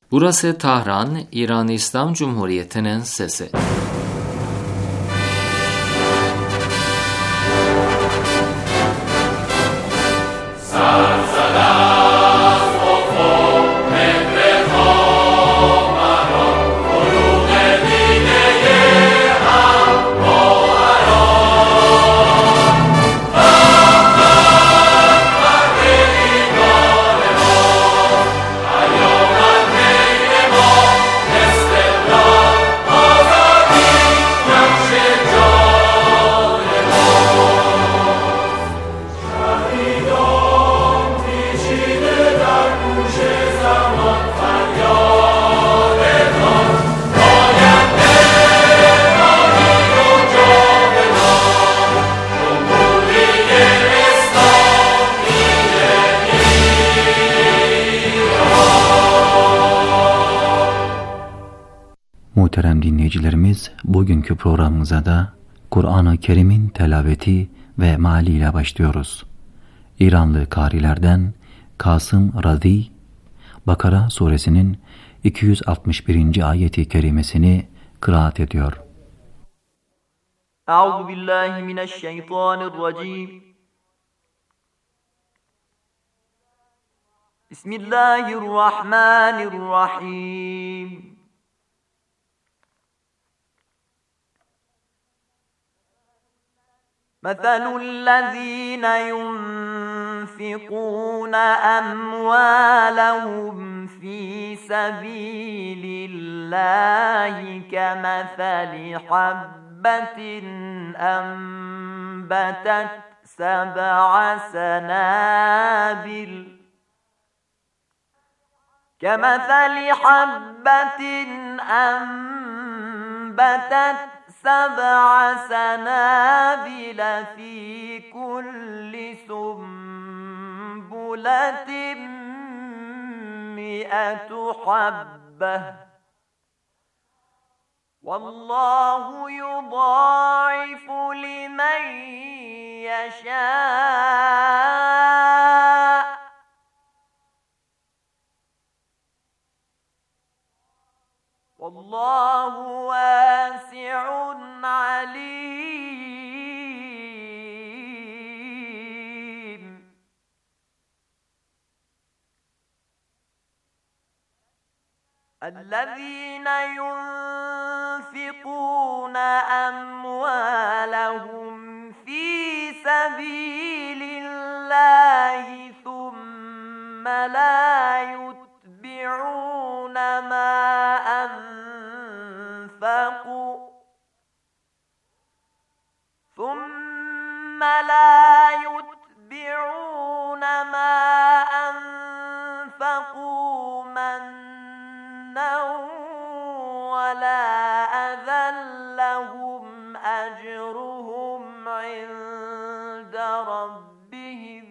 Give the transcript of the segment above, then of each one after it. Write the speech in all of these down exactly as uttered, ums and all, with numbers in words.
Burası Tahran, İran İslam Cumhuriyeti'nin sesi. Muhterem dinleyicilerimiz, bugünkü programımıza da Kur'an-ı Kerim'in telaveti ve mealiyle başlıyoruz. İranlı karilerden Kasım Razi, Bakara suresinin iki yüz altmış birinci ayeti kerimesini kıraat ediyor. Euzubillahimineşşeytanirracim. Bismillahirrahmanirrahim. مثل الذين ينفقون أموالهم في سبيل الله كمثل حبة أنبتت سبع سنابل كمثل حبة أنبتت سبع سنابل في كل سنبلة مئة حبة والله يضاعف لمن يشاء والله واسع عليم. الذين ينفقون أموالهم في سبيل الله ثم لا يتبعون ما أنفقوا ثم لا يتبعون ما أنفقوا منا ولا أذى لهم أجرهم عند ربهم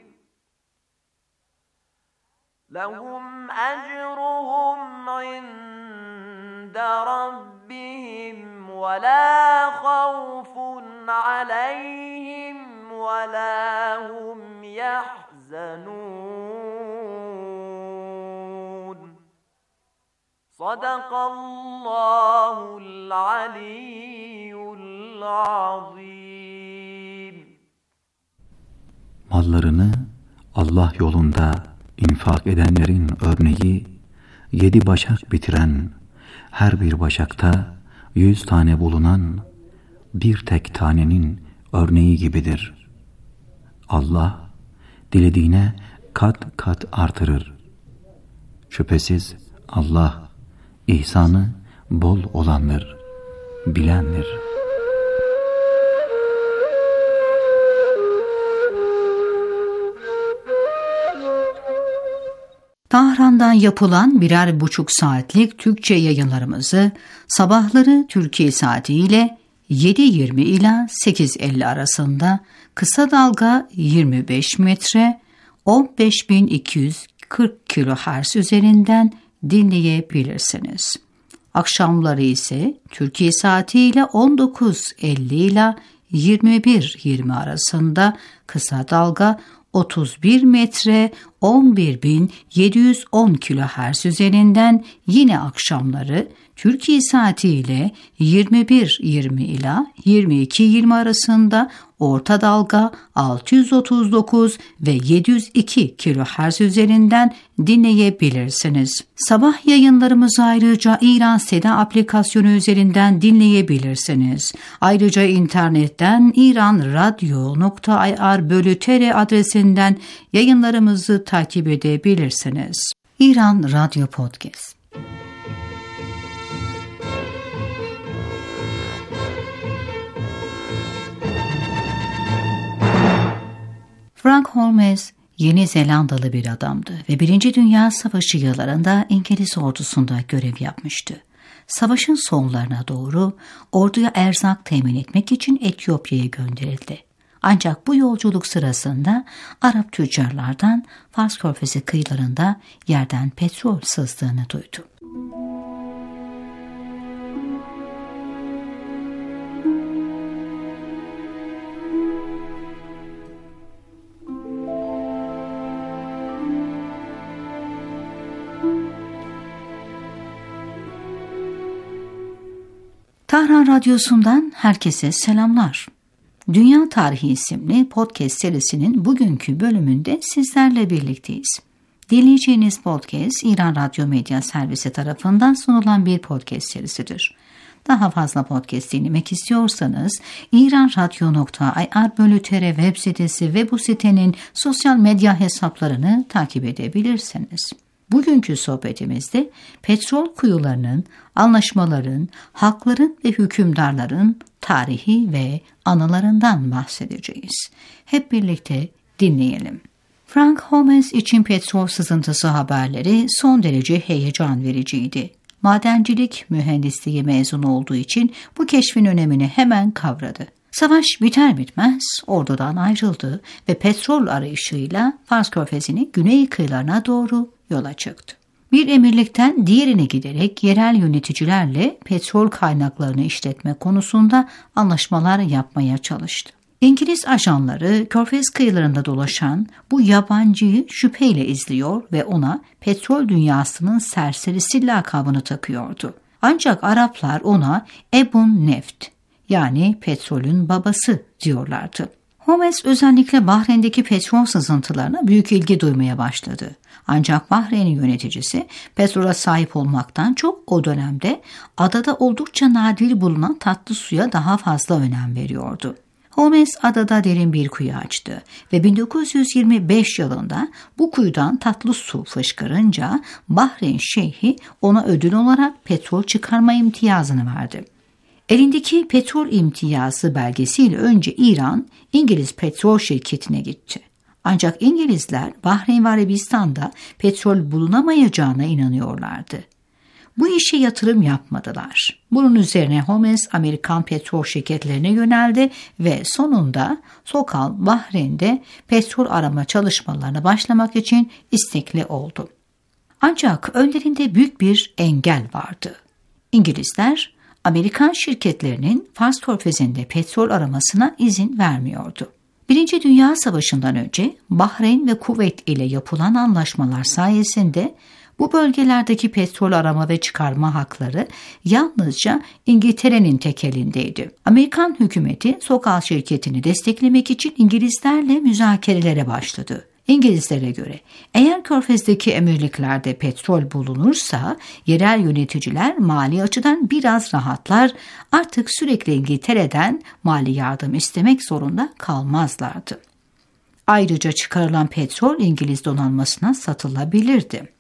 لهم أجرهم عند ربهم ولا خوف عليهم ولا هم يحزنون. صدق الله العلي العظيم. Mallarını Allah yolunda infak edenlerin örneği, yedi başak bitiren, her bir başakta yüz tane bulunan bir tek tanenin örneği gibidir. Allah dilediğine kat kat artırır. Şüphesiz Allah ihsanı bol olandır, bilendir. Tahran'dan yapılan birer buçuk saatlik Türkçe yayınlarımızı sabahları Türkiye saatiyle yedi yirmi ila sekiz elli arasında kısa dalga yirmi beş metre on beş bin iki yüz kırk kilohertz üzerinden dinleyebilirsiniz. Akşamları ise Türkiye saatiyle on dokuz elli ila yirmi bir yirmi arasında kısa dalga otuz bir metre on bir bin yedi yüz on kilohertz üzerinden, yine akşamları Türkiye saatiyle yirmi bir yirmi ila yirmi iki yirmi arasında orta dalga altı yüz otuz dokuz ve yedi yüz iki kilohertz üzerinden dinleyebilirsiniz. Sabah yayınlarımızı ayrıca İran Seda aplikasyonu üzerinden dinleyebilirsiniz. Ayrıca internetten iranradyo nokta ir bölü tr adresinden yayınlarımızı takip edebilirsiniz. İran Radyo Podcast. Frank Holmes, Yeni Zelandalı bir adamdı ve Birinci Dünya Savaşı yıllarında İngiliz ordusunda görev yapmıştı. Savaşın sonlarına doğru orduya erzak temin etmek için Etiyopya'ya gönderildi. Ancak bu yolculuk sırasında Arap tüccarlardan Fars Körfezi kıyılarında yerden petrol sızdığını duydu. Tahran Radyosu'ndan herkese selamlar. Dünya Tarihi isimli podcast serisinin bugünkü bölümünde sizlerle birlikteyiz. Dinleyeceğiniz podcast İran Radyo Medya Servisi tarafından sunulan bir podcast serisidir. Daha fazla podcast dinlemek istiyorsanız iranradyo nokta ir bölü tr web sitesi ve bu sitenin sosyal medya hesaplarını takip edebilirsiniz. Bugünkü sohbetimizde petrol kuyularının, anlaşmaların, hakların ve hükümdarların tarihi ve anılarından bahsedeceğiz. Hep birlikte dinleyelim. Frank Holmes için petrol sızıntısı haberleri son derece heyecan vericiydi. Madencilik mühendisliği mezunu olduğu için bu keşfin önemini hemen kavradı. Savaş biter bitmez ordudan ayrıldı ve petrol arayışıyla Fars Körfezi'nin güney kıyılarına doğru yola çıktı. Bir emirlikten diğerine giderek yerel yöneticilerle petrol kaynaklarını işletme konusunda anlaşmalar yapmaya çalıştı. İngiliz ajanları Körfez kıyılarında dolaşan bu yabancıyı şüpheyle izliyor ve ona petrol dünyasının serserisi lakabını takıyordu. Ancak Araplar ona Ebun Neft, yani petrolün babası diyorlardı. Holmes özellikle Bahreyn'deki petrol sızıntılarına büyük ilgi duymaya başladı. Ancak Bahreyn'in yöneticisi petrola sahip olmaktan çok o dönemde adada oldukça nadir bulunan tatlı suya daha fazla önem veriyordu. Holmes adada derin bir kuyu açtı ve bin dokuz yüz yirmi beş yılında bu kuyudan tatlı su fışkırınca Bahreyn Şeyhi ona ödül olarak petrol çıkarma imtiyazını verdi. Elindeki petrol imtiyazı belgesiyle önce İran, İngiliz petrol şirketine gitti. Ancak İngilizler Bahreyn ve Arabistan'da petrol bulunamayacağına inanıyorlardı. Bu işe yatırım yapmadılar. Bunun üzerine Holmes Amerikan petrol şirketlerine yöneldi ve sonunda Sokal Bahreyn'de petrol arama çalışmalarına başlamak için istekli oldu. Ancak önlerinde büyük bir engel vardı. İngilizler Amerikan şirketlerinin Fars Körfezi'nde petrol aramasına izin vermiyordu. Birinci Dünya Savaşı'ndan önce Bahreyn ve Kuveyt ile yapılan anlaşmalar sayesinde bu bölgelerdeki petrol arama ve çıkarma hakları yalnızca İngiltere'nin tek elindeydi. Amerikan hükümeti Sokal şirketini desteklemek için İngilizlerle müzakerelere başladı. İngilizlere göre eğer Körfez'deki emirliklerde petrol bulunursa yerel yöneticiler mali açıdan biraz rahatlar, artık sürekli İngiltere'den mali yardım istemek zorunda kalmazlardı. Ayrıca çıkarılan petrol İngiliz donanmasına satılabilirdi.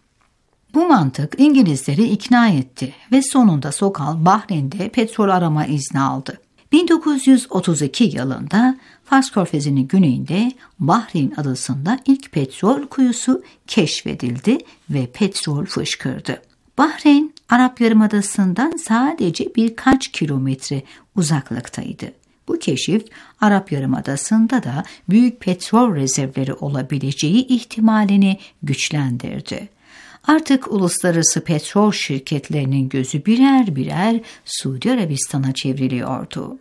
Bu mantık İngilizleri ikna etti ve sonunda Sokal Bahreyn'de petrol arama izni aldı. bin dokuz yüz otuz iki yılında Fars Körfezi'nin güneyinde Bahreyn adasında ilk petrol kuyusu keşfedildi ve petrol fışkırdı. Bahreyn, Arap Yarımadası'ndan sadece birkaç kilometre uzaklıktaydı. Bu keşif Arap Yarımadası'nda da büyük petrol rezervleri olabileceği ihtimalini güçlendirdi. Artık uluslararası petrol şirketlerinin gözü birer birer Suudi Arabistan'a çevriliyordu.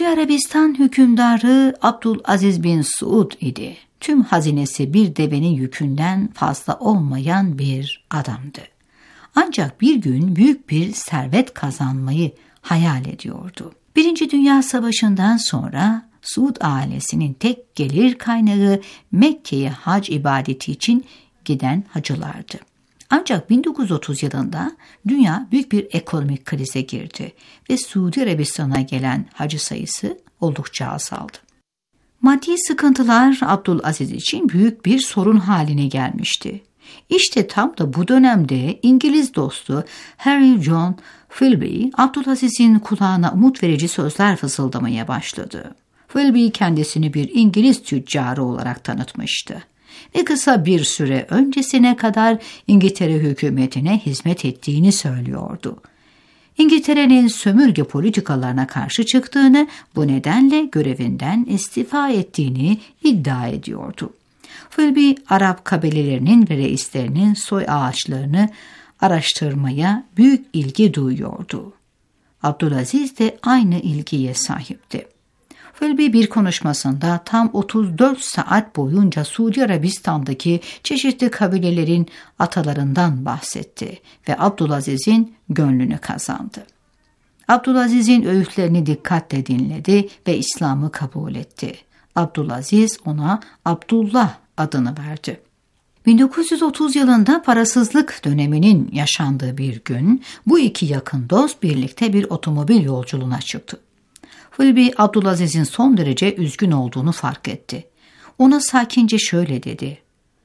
Suudi Arabistan hükümdarı Abdülaziz bin Suud idi. Tüm hazinesi bir devenin yükünden fazla olmayan bir adamdı. Ancak bir gün büyük bir servet kazanmayı hayal ediyordu. Birinci Dünya Savaşı'ndan sonra Suud ailesinin tek gelir kaynağı Mekke'ye hac ibadeti için giden hacılardı. Ancak bin dokuz yüz otuz yılında dünya büyük bir ekonomik krize girdi ve Suudi Arabistan'a gelen hacı sayısı oldukça azaldı. Maddi sıkıntılar Abdülaziz için büyük bir sorun haline gelmişti. İşte tam da bu dönemde İngiliz dostu Harry John Philby, Abdülaziz'in kulağına umut verici sözler fısıldamaya başladı. Philby kendisini bir İngiliz tüccarı olarak tanıtmıştı ve kısa bir süre öncesine kadar İngiltere hükümetine hizmet ettiğini söylüyordu. İngiltere'nin sömürge politikalarına karşı çıktığını, bu nedenle görevinden istifa ettiğini iddia ediyordu. Philby, Arap kabilelerinin ve reislerinin soy ağaçlarını araştırmaya büyük ilgi duyuyordu. Abdülaziz de aynı ilgiye sahipti. Philby bir konuşmasında tam otuz dört saat boyunca Suudi Arabistan'daki çeşitli kabilelerin atalarından bahsetti ve Abdülaziz'in gönlünü kazandı. Abdülaziz'in öğütlerini dikkatle dinledi ve İslam'ı kabul etti. Abdülaziz ona Abdullah adını verdi. bin dokuz yüz otuz yılında parasızlık döneminin yaşandığı bir gün bu iki yakın dost birlikte bir otomobil yolculuğuna çıktı. Philby, Abdülaziz'in son derece üzgün olduğunu fark etti. Ona sakince şöyle dedi: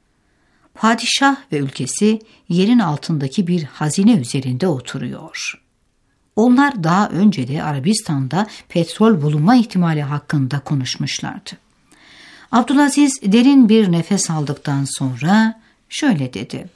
"Padişah ve ülkesi yerin altındaki bir hazine üzerinde oturuyor. Onlar daha önce de Arabistan'da petrol bulunma ihtimali hakkında konuşmuşlardı." Abdülaziz derin bir nefes aldıktan sonra şöyle dedi: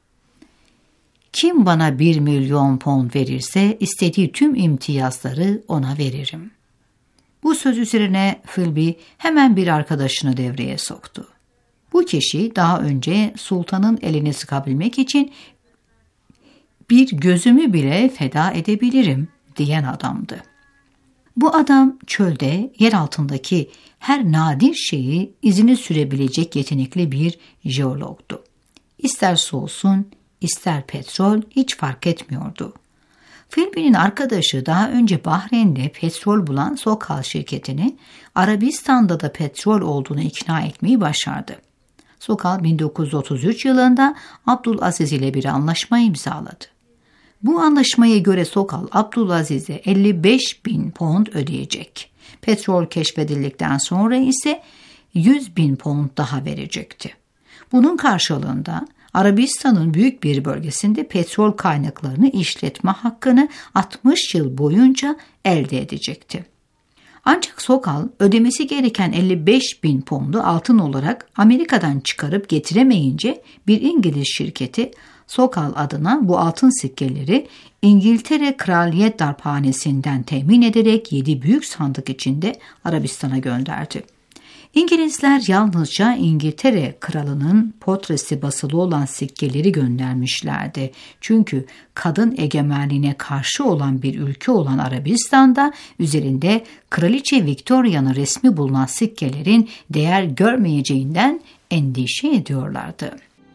"Kim bana bir milyon pound verirse istediği tüm imtiyazları ona veririm." Bu söz üzerine Philby hemen bir arkadaşını devreye soktu. Bu kişi daha önce sultanın elini sıkabilmek için bir gözümü bile feda edebilirim diyen adamdı. Bu adam çölde yer altındaki her nadir şeyi izini sürebilecek yetenekli bir jeologdu. İster su olsun, ister petrol hiç fark etmiyordu. Philby'nin arkadaşı daha önce Bahreyn'de petrol bulan Sokal şirketini Arabistan'da da petrol olduğunu ikna etmeyi başardı. Sokal bin dokuz yüz otuz üç yılında Abdülaziz ile bir anlaşma imzaladı. Bu anlaşmaya göre Sokal Abdülaziz'e elli beş bin pound ödeyecek. Petrol keşfedildikten sonra ise yüz bin pound daha verecekti. Bunun karşılığında Arabistan'ın büyük bir bölgesinde petrol kaynaklarını işletme hakkını altmış yıl boyunca elde edecekti. Ancak Sokal ödemesi gereken elli beş bin poundu altın olarak Amerika'dan çıkarıp getiremeyince bir İngiliz şirketi Sokal adına bu altın sikkeleri İngiltere Kraliyet Darphanesi'nden temin ederek yedi büyük sandık içinde Arabistan'a gönderdi. İngilizler yalnızca İngiltere kralının portresi basılı olan sikkeleri göndermişlerdi. Çünkü kadın egemenliğine karşı olan bir ülke olan Arabistan'da üzerinde Kraliçe Victoria'nın resmi bulunan sikkelerin değer görmeyeceğinden endişe ediyorlardı.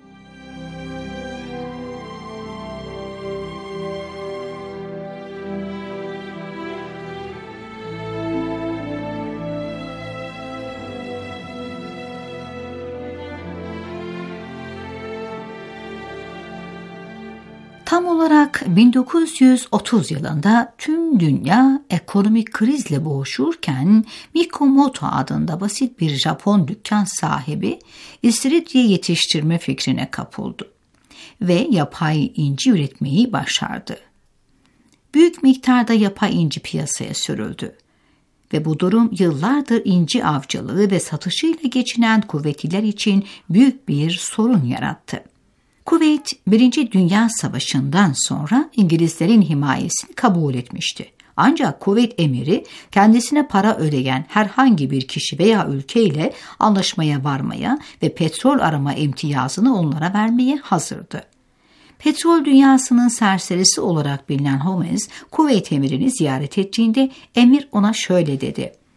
Tam olarak bin dokuz yüz otuz yılında tüm dünya ekonomik krizle boğuşurken Mikomoto adında basit bir Japon dükkan sahibi istiridye yetiştirme fikrine kapıldı ve yapay inci üretmeyi başardı. Büyük miktarda yapay inci piyasaya sürüldü ve bu durum yıllardır inci avcılığı ve satışıyla geçinen Kuveytliler için büyük bir sorun yarattı. Kuveyt, Birinci Dünya Savaşı'ndan sonra İngilizlerin himayesini kabul etmişti. Ancak Kuveyt emiri kendisine para ödeyen herhangi bir kişi veya ülke ile anlaşmaya varmaya ve petrol arama imtiyazını onlara vermeye hazırdı. Petrol dünyasının serserisi olarak bilinen Holmes, Kuveyt emirini ziyaret ettiğinde emir ona şöyle dedi: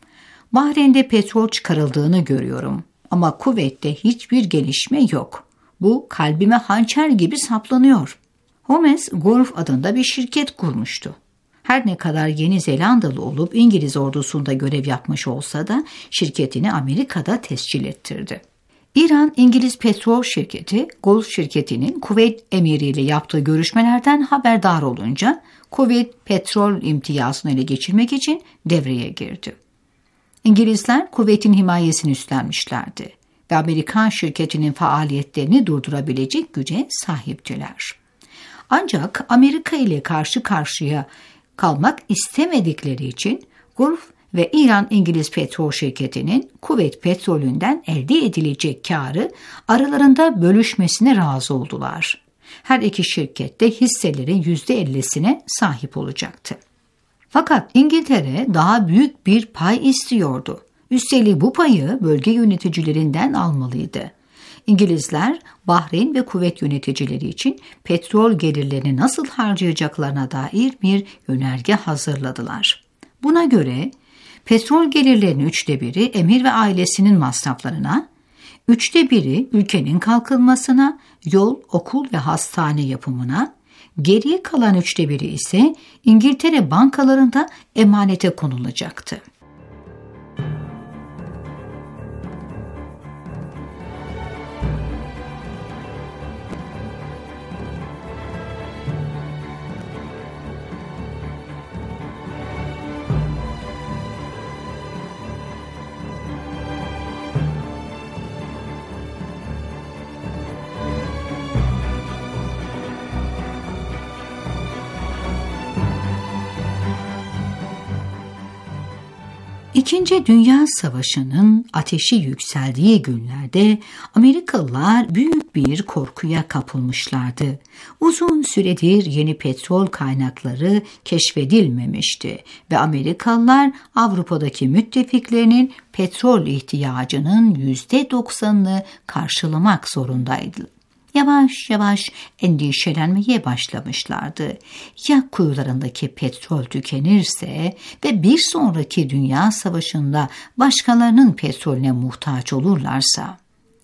Bahreyn'de petrol çıkarıldığını görüyorum ama Kuveyt'te hiçbir gelişme yok. Bu kalbime hançer gibi saplanıyor. Holmes Gulf adında bir şirket kurmuştu. Her ne kadar Yeni Zelandalı olup İngiliz ordusunda görev yapmış olsa da şirketini Amerika'da tescil ettirdi. İran İngiliz petrol şirketi Gulf şirketinin Kuveyt emiriyle yaptığı görüşmelerden haberdar olunca Kuveyt petrol imtiyazını ele geçirmek için devreye girdi. İngilizler Kuveyt'in himayesini üstlenmişlerdi ve Amerikan şirketinin faaliyetlerini durdurabilecek güce sahiptiler. Ancak Amerika ile karşı karşıya kalmak istemedikleri için Gulf ve İran İngiliz petrol şirketinin Kuveyt petrolünden elde edilecek karı aralarında bölüşmesine razı oldular. Her iki şirket de hisselerin yüzde ellisine sahip olacaktı. Fakat İngiltere daha büyük bir pay istiyordu. Üstelik bu payı bölge yöneticilerinden almalıydı. İngilizler Bahreyn ve Kuveyt yöneticileri için petrol gelirlerini nasıl harcayacaklarına dair bir yönerge hazırladılar. Buna göre petrol gelirlerinin üçte biri emir ve ailesinin masraflarına, üçte biri ülkenin kalkınmasına, yol, okul ve hastane yapımına, geriye kalan üçte biri ise İngiltere bankalarında emanete konulacaktı. İkinci Dünya Savaşı'nın ateşi yükseldiği günlerde Amerikalılar büyük bir korkuya kapılmışlardı. Uzun süredir yeni petrol kaynakları keşfedilmemişti ve Amerikalılar Avrupa'daki müttefiklerinin petrol ihtiyacının yüzde doksanını karşılamak zorundaydı. Yavaş yavaş endişelenmeye başlamışlardı. Ya kuyularındaki petrol tükenirse ve bir sonraki dünya savaşında başkalarının petrolüne muhtaç olurlarsa?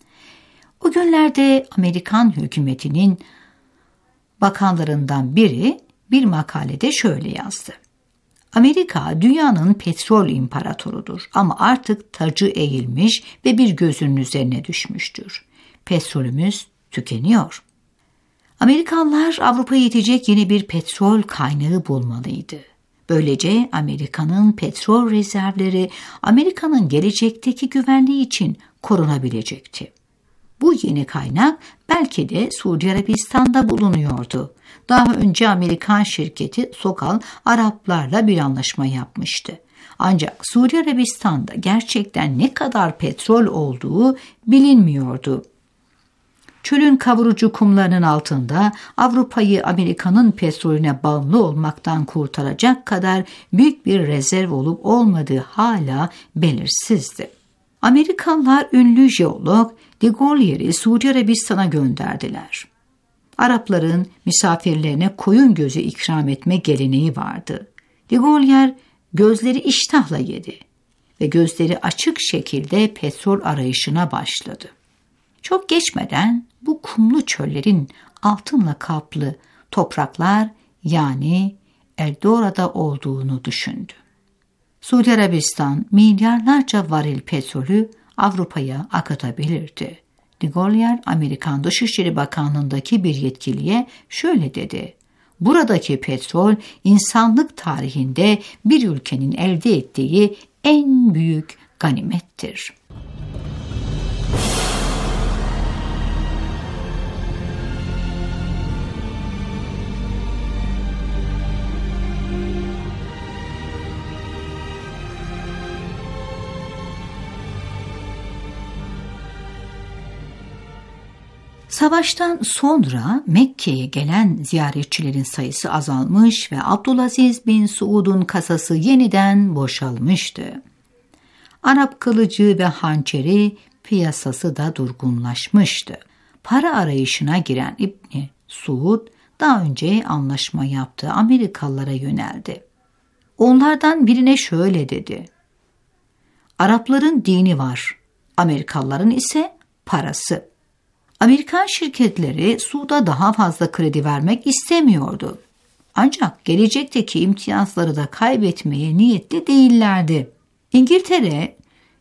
O günlerde Amerikan hükümetinin bakanlarından biri bir makalede şöyle yazdı. Amerika dünyanın petrol imparatorudur ama artık tacı eğilmiş ve bir gözünün üzerine düşmüştür. Petrolümüz tükeniyor. Amerikanlar Avrupa'ya yetecek yeni bir petrol kaynağı bulmalıydı. Böylece Amerika'nın petrol rezervleri Amerika'nın gelecekteki güvenliği için korunabilecekti. Bu yeni kaynak belki de Suudi Arabistan'da bulunuyordu. Daha önce Amerikan şirketi Sokal Araplarla bir anlaşma yapmıştı. Ancak Suudi Arabistan'da gerçekten ne kadar petrol olduğu bilinmiyordu. Çölün kavurucu kumlarının altında Avrupa'yı Amerika'nın petrolüne bağımlı olmaktan kurtaracak kadar büyük bir rezerv olup olmadığı hala belirsizdi. Amerikanlar ünlü jeolog de Gollier'i Suudi Arabistan'a gönderdiler. Arapların misafirlerine koyun gözü ikram etme geleneği vardı. De Gollier gözleri iştahla yedi ve gözleri açık şekilde petrol arayışına başladı. Çok geçmeden bu kumlu çöllerin altınla kaplı topraklar yani Eldora'da olduğunu düşündü. Suudi Arabistan milyarlarca varil petrolü Avrupa'ya akıtabilirdi. De Gollier, Amerikan Dışişleri Bakanlığı'ndaki bir yetkiliye şöyle dedi. Buradaki petrol insanlık tarihinde bir ülkenin elde ettiği en büyük ganimettir. Savaştan sonra Mekke'ye gelen ziyaretçilerin sayısı azalmış ve Abdülaziz bin Suud'un kasası yeniden boşalmıştı. Arap kılıcı ve hançeri piyasası da durgunlaşmıştı. Para arayışına giren İbni Suud daha önce anlaşma yaptığı Amerikalılara yöneldi. Onlardan birine şöyle dedi. Arapların dini var, Amerikalıların ise parası. Amerikan şirketleri Suud'a daha fazla kredi vermek istemiyordu. Ancak gelecekteki imtiyazları da kaybetmeye niyetli değillerdi. İngiltere,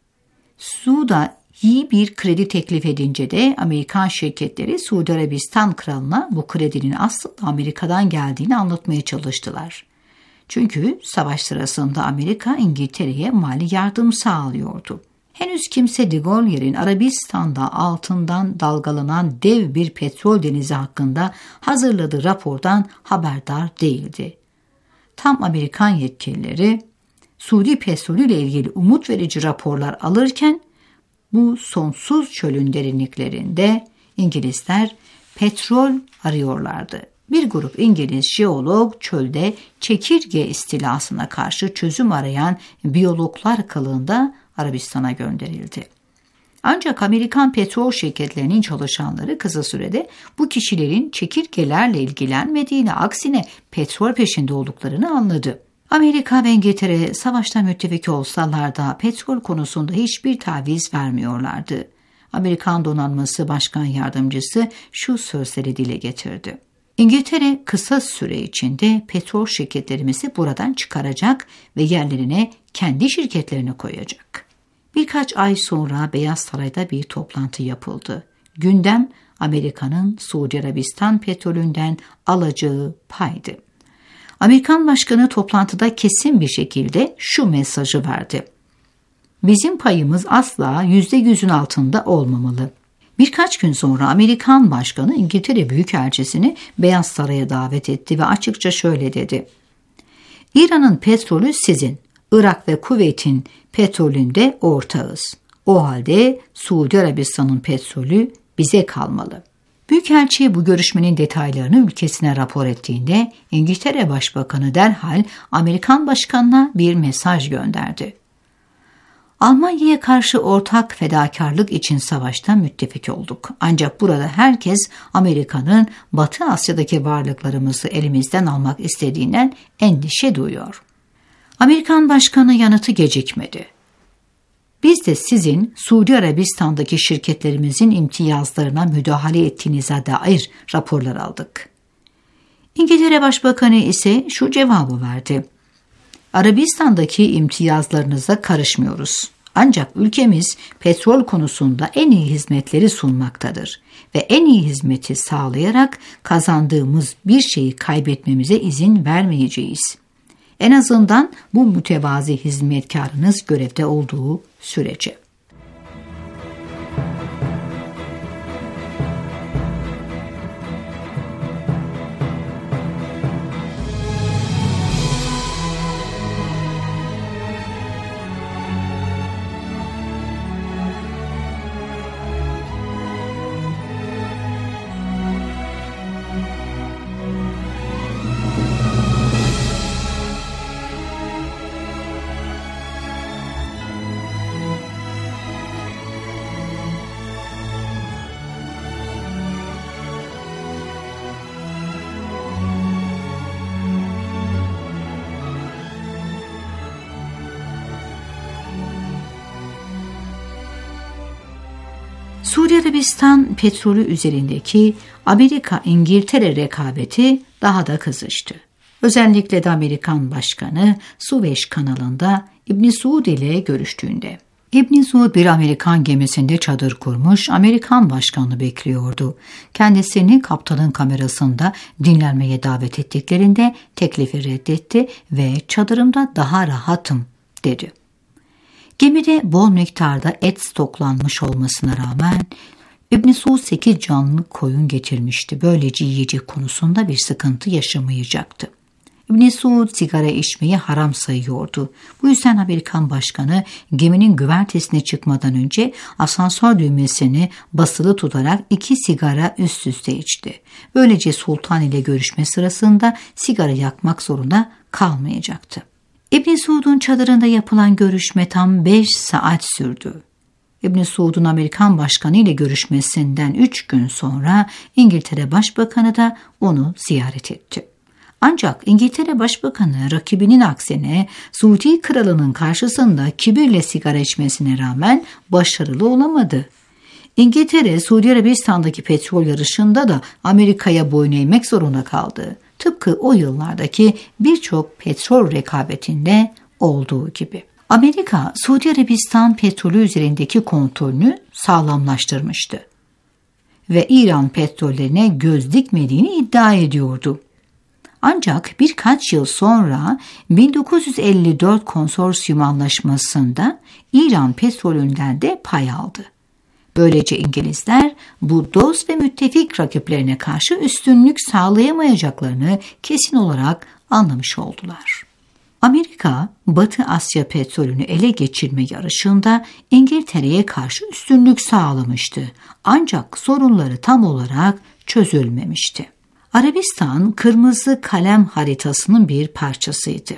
Suud'a iyi bir kredi teklif edince de Amerikan şirketleri Suudi Arabistan kralına bu kredinin aslında Amerika'dan geldiğini anlatmaya çalıştılar. Çünkü savaş sırasında Amerika İngiltere'ye mali yardım sağlıyordu. Henüz kimse de Gaulle'in Arabistan'da altından dalgalanan dev bir petrol denizi hakkında hazırladığı rapordan haberdar değildi. Tam Amerikan yetkilileri Suudi petrolüyle ilgili umut verici raporlar alırken bu sonsuz çölün derinliklerinde İngilizler petrol arıyorlardı. Bir grup İngiliz jeolog çölde çekirge istilasına karşı çözüm arayan biyologlar kılığında Arabistan'a gönderildi. Ancak Amerikan petrol şirketlerinin çalışanları kısa sürede bu kişilerin çekirgelerle ilgilenmediğini, aksine petrol peşinde olduklarını anladı. Amerika ve İngiltere savaşta müttefik olsalar da petrol konusunda hiçbir taviz vermiyorlardı. Amerikan donanması başkan yardımcısı şu sözleri dile getirdi: İngiltere kısa süre içinde petrol şirketlerimizi buradan çıkaracak ve yerlerine kendi şirketlerini koyacak. Birkaç ay sonra Beyaz Saray'da bir toplantı yapıldı. Gündem Amerika'nın Suudi Arabistan petrolünden alacağı paydı. Amerikan başkanı toplantıda kesin bir şekilde şu mesajı verdi: bizim payımız asla yüzde yüzün altında olmamalı. Birkaç gün sonra Amerikan başkanı İngiltere Büyükelçisini Beyaz Saray'a davet etti ve açıkça şöyle dedi: İran'ın petrolü sizin, Irak ve Kuveyt'in petrolünde ortağız. O halde Suudi Arabistan'ın petrolü bize kalmalı. Büyükelçi bu görüşmenin detaylarını ülkesine rapor ettiğinde İngiltere Başbakanı derhal Amerikan başkanına bir mesaj gönderdi. Almanya'ya karşı ortak fedakarlık için savaşta müttefik olduk. Ancak burada herkes Amerika'nın Batı Asya'daki varlıklarımızı elimizden almak istediğinden endişe duyuyor. Amerikan başkanı yanıtı gecikmedi. Biz de sizin Suudi Arabistan'daki şirketlerimizin imtiyazlarına müdahale ettiğinize dair raporlar aldık. İngiltere Başbakanı ise şu cevabı verdi: Arabistan'daki imtiyazlarınıza karışmıyoruz. Ancak ülkemiz petrol konusunda en iyi hizmetleri sunmaktadır ve en iyi hizmeti sağlayarak kazandığımız bir şeyi kaybetmemize izin vermeyeceğiz. En azından bu mütevazi hizmetkarınız görevde olduğu sürece. Suudi Arabistan petrolü üzerindeki Amerika-İngiltere rekabeti daha da kızıştı. Özellikle de Amerikan Başkanı Süveyş kanalında İbn Suud ile görüştüğünde. İbn Suud bir Amerikan gemisinde çadır kurmuş Amerikan başkanını bekliyordu. Kendisini kaptanın kamerasında dinlenmeye davet ettiklerinde teklifi reddetti ve çadırımda daha rahatım dedi. Gemide bol miktarda et stoklanmış olmasına rağmen İbn Suud sekiz canlı koyun getirmişti. Böylece yiyecek konusunda bir sıkıntı yaşamayacaktı. İbn Suud sigara içmeyi haram sayıyordu. Bu yüzden Amerikan başkanı geminin güvertesine çıkmadan önce asansör düğmesini basılı tutarak iki sigara üst üste içti. Böylece sultan ile görüşme sırasında sigara yakmak zorunda kalmayacaktı. İbn Suud'un çadırında yapılan görüşme tam beş saat sürdü. İbn Suud'un Amerikan başkanı ile görüşmesinden üç gün sonra İngiltere Başbakanı da onu ziyaret etti. Ancak İngiltere Başbakanı rakibinin aksine Suudi kralının karşısında kibirle sigara içmesine rağmen başarılı olamadı. İngiltere, Suudi Arabistan'daki petrol yarışında da Amerika'ya boyun eğmek zorunda kaldı. Tıpkı o yıllardaki birçok petrol rekabetinde olduğu gibi. Amerika, Suudi Arabistan petrolü üzerindeki kontrolünü sağlamlaştırmıştı ve İran petrollerine göz dikmediğini iddia ediyordu. Ancak birkaç yıl sonra bin dokuz yüz elli dört Konsorsiyum Anlaşması'nda İran petrolünden de pay aldı. Böylece İngilizler bu dost ve müttefik rakiplerine karşı üstünlük sağlayamayacaklarını kesin olarak anlamış oldular. Amerika, Batı Asya petrolünü ele geçirme yarışında İngiltere'ye karşı üstünlük sağlamıştı. Ancak sorunları tam olarak çözülmemişti. Arabistan, kırmızı kalem haritasının bir parçasıydı.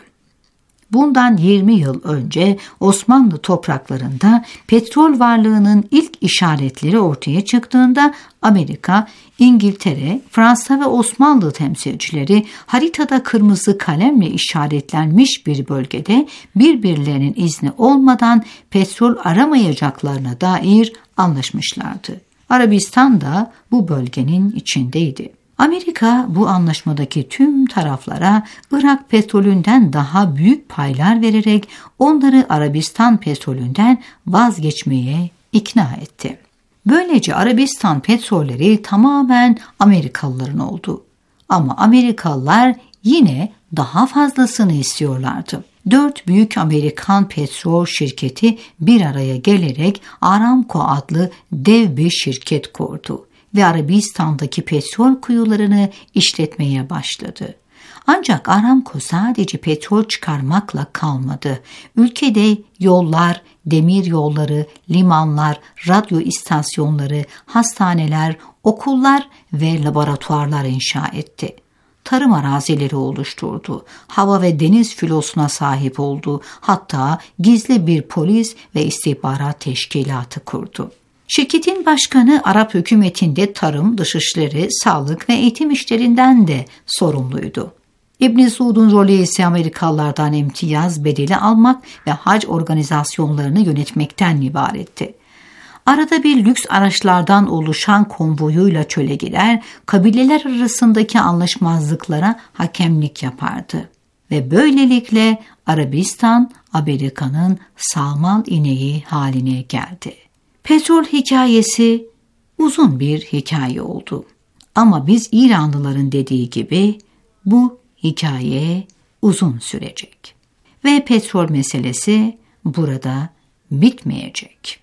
Bundan yirmi yıl önce Osmanlı topraklarında petrol varlığının ilk işaretleri ortaya çıktığında Amerika, İngiltere, Fransa ve Osmanlı temsilcileri haritada kırmızı kalemle işaretlenmiş bir bölgede birbirlerinin izni olmadan petrol aramayacaklarına dair anlaşmışlardı. Arabistan da bu bölgenin içindeydi. Amerika bu anlaşmadaki tüm taraflara Irak petrolünden daha büyük paylar vererek onları Arabistan petrolünden vazgeçmeye ikna etti. Böylece Arabistan petrolleri tamamen Amerikalıların oldu. Ama Amerikalılar yine daha fazlasını istiyorlardı. Dört büyük Amerikan petrol şirketi bir araya gelerek Aramco adlı dev bir şirket kurdu ve Arabistan'daki petrol kuyularını işletmeye başladı. Ancak Aramco sadece petrol çıkarmakla kalmadı. Ülkede yollar, demir yolları, limanlar, radyo istasyonları, hastaneler, okullar ve laboratuvarlar inşa etti. Tarım arazileri oluşturdu. Hava ve deniz filosuna sahip oldu. Hatta gizli bir polis ve istihbarat teşkilatı kurdu. Şirketin başkanı Arap hükümetinde tarım, dışişleri, sağlık ve eğitim işlerinden de sorumluydu. İbn Suud'un rolü ise Amerikalılardan imtiyaz bedeli almak ve hac organizasyonlarını yönetmekten ibaretti. Arada bir lüks araçlardan oluşan konvoyuyla çöle gider, kabileler arasındaki anlaşmazlıklara hakemlik yapardı. Ve böylelikle Arabistan, Amerika'nın sağmal ineği haline geldi. Petrol hikayesi uzun bir hikaye oldu. Ama biz İranlıların dediği gibi bu hikaye uzun sürecek. Ve petrol meselesi burada bitmeyecek.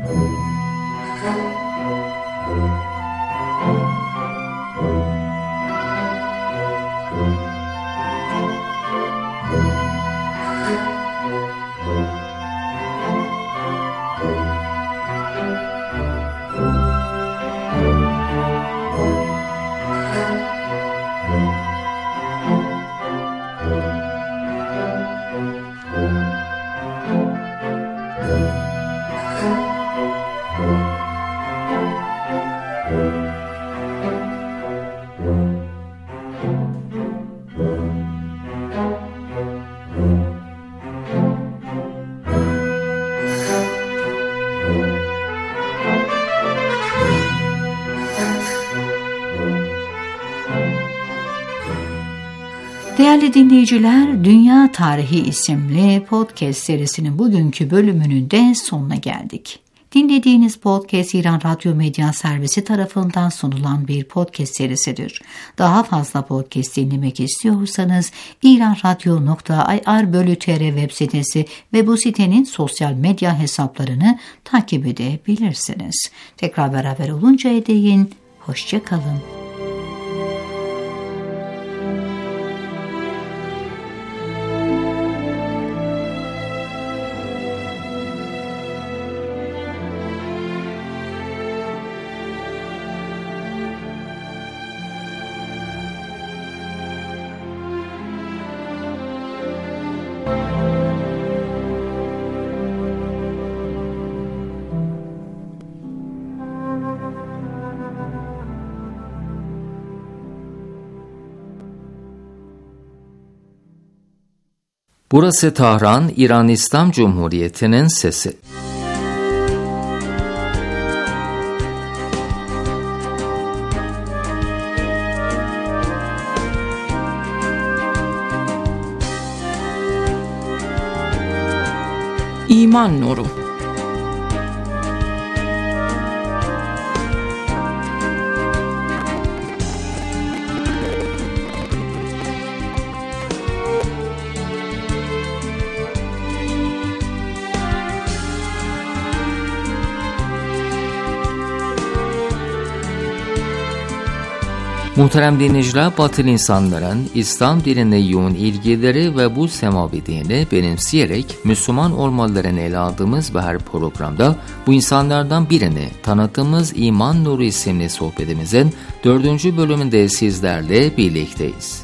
Değerli dinleyiciler, Dünya Tarihi isimli podcast serisinin bugünkü bölümünün de sonuna geldik. Dinlediğiniz podcast İran Radyo Medya Servisi tarafından sunulan bir podcast serisidir. Daha fazla podcast dinlemek istiyorsanız iranradyo nokta i r bölü t r web sitesi ve bu sitenin sosyal medya hesaplarını takip edebilirsiniz. Tekrar beraber oluncaya değin, hoşça kalın. Burası Tahran, İran İslam Cumhuriyeti'nin sesi. İman Nuru. Muhterem dinleyiciler, Batılı insanların İslam dinine yoğun ilgileri ve bu semavi dini benimseyerek Müslüman olmalarını ele aldığımız ve her programda bu insanlardan birini tanıttığımız İman Nuru isimli sohbetimizin dördüncü bölümünde sizlerle birlikteyiz.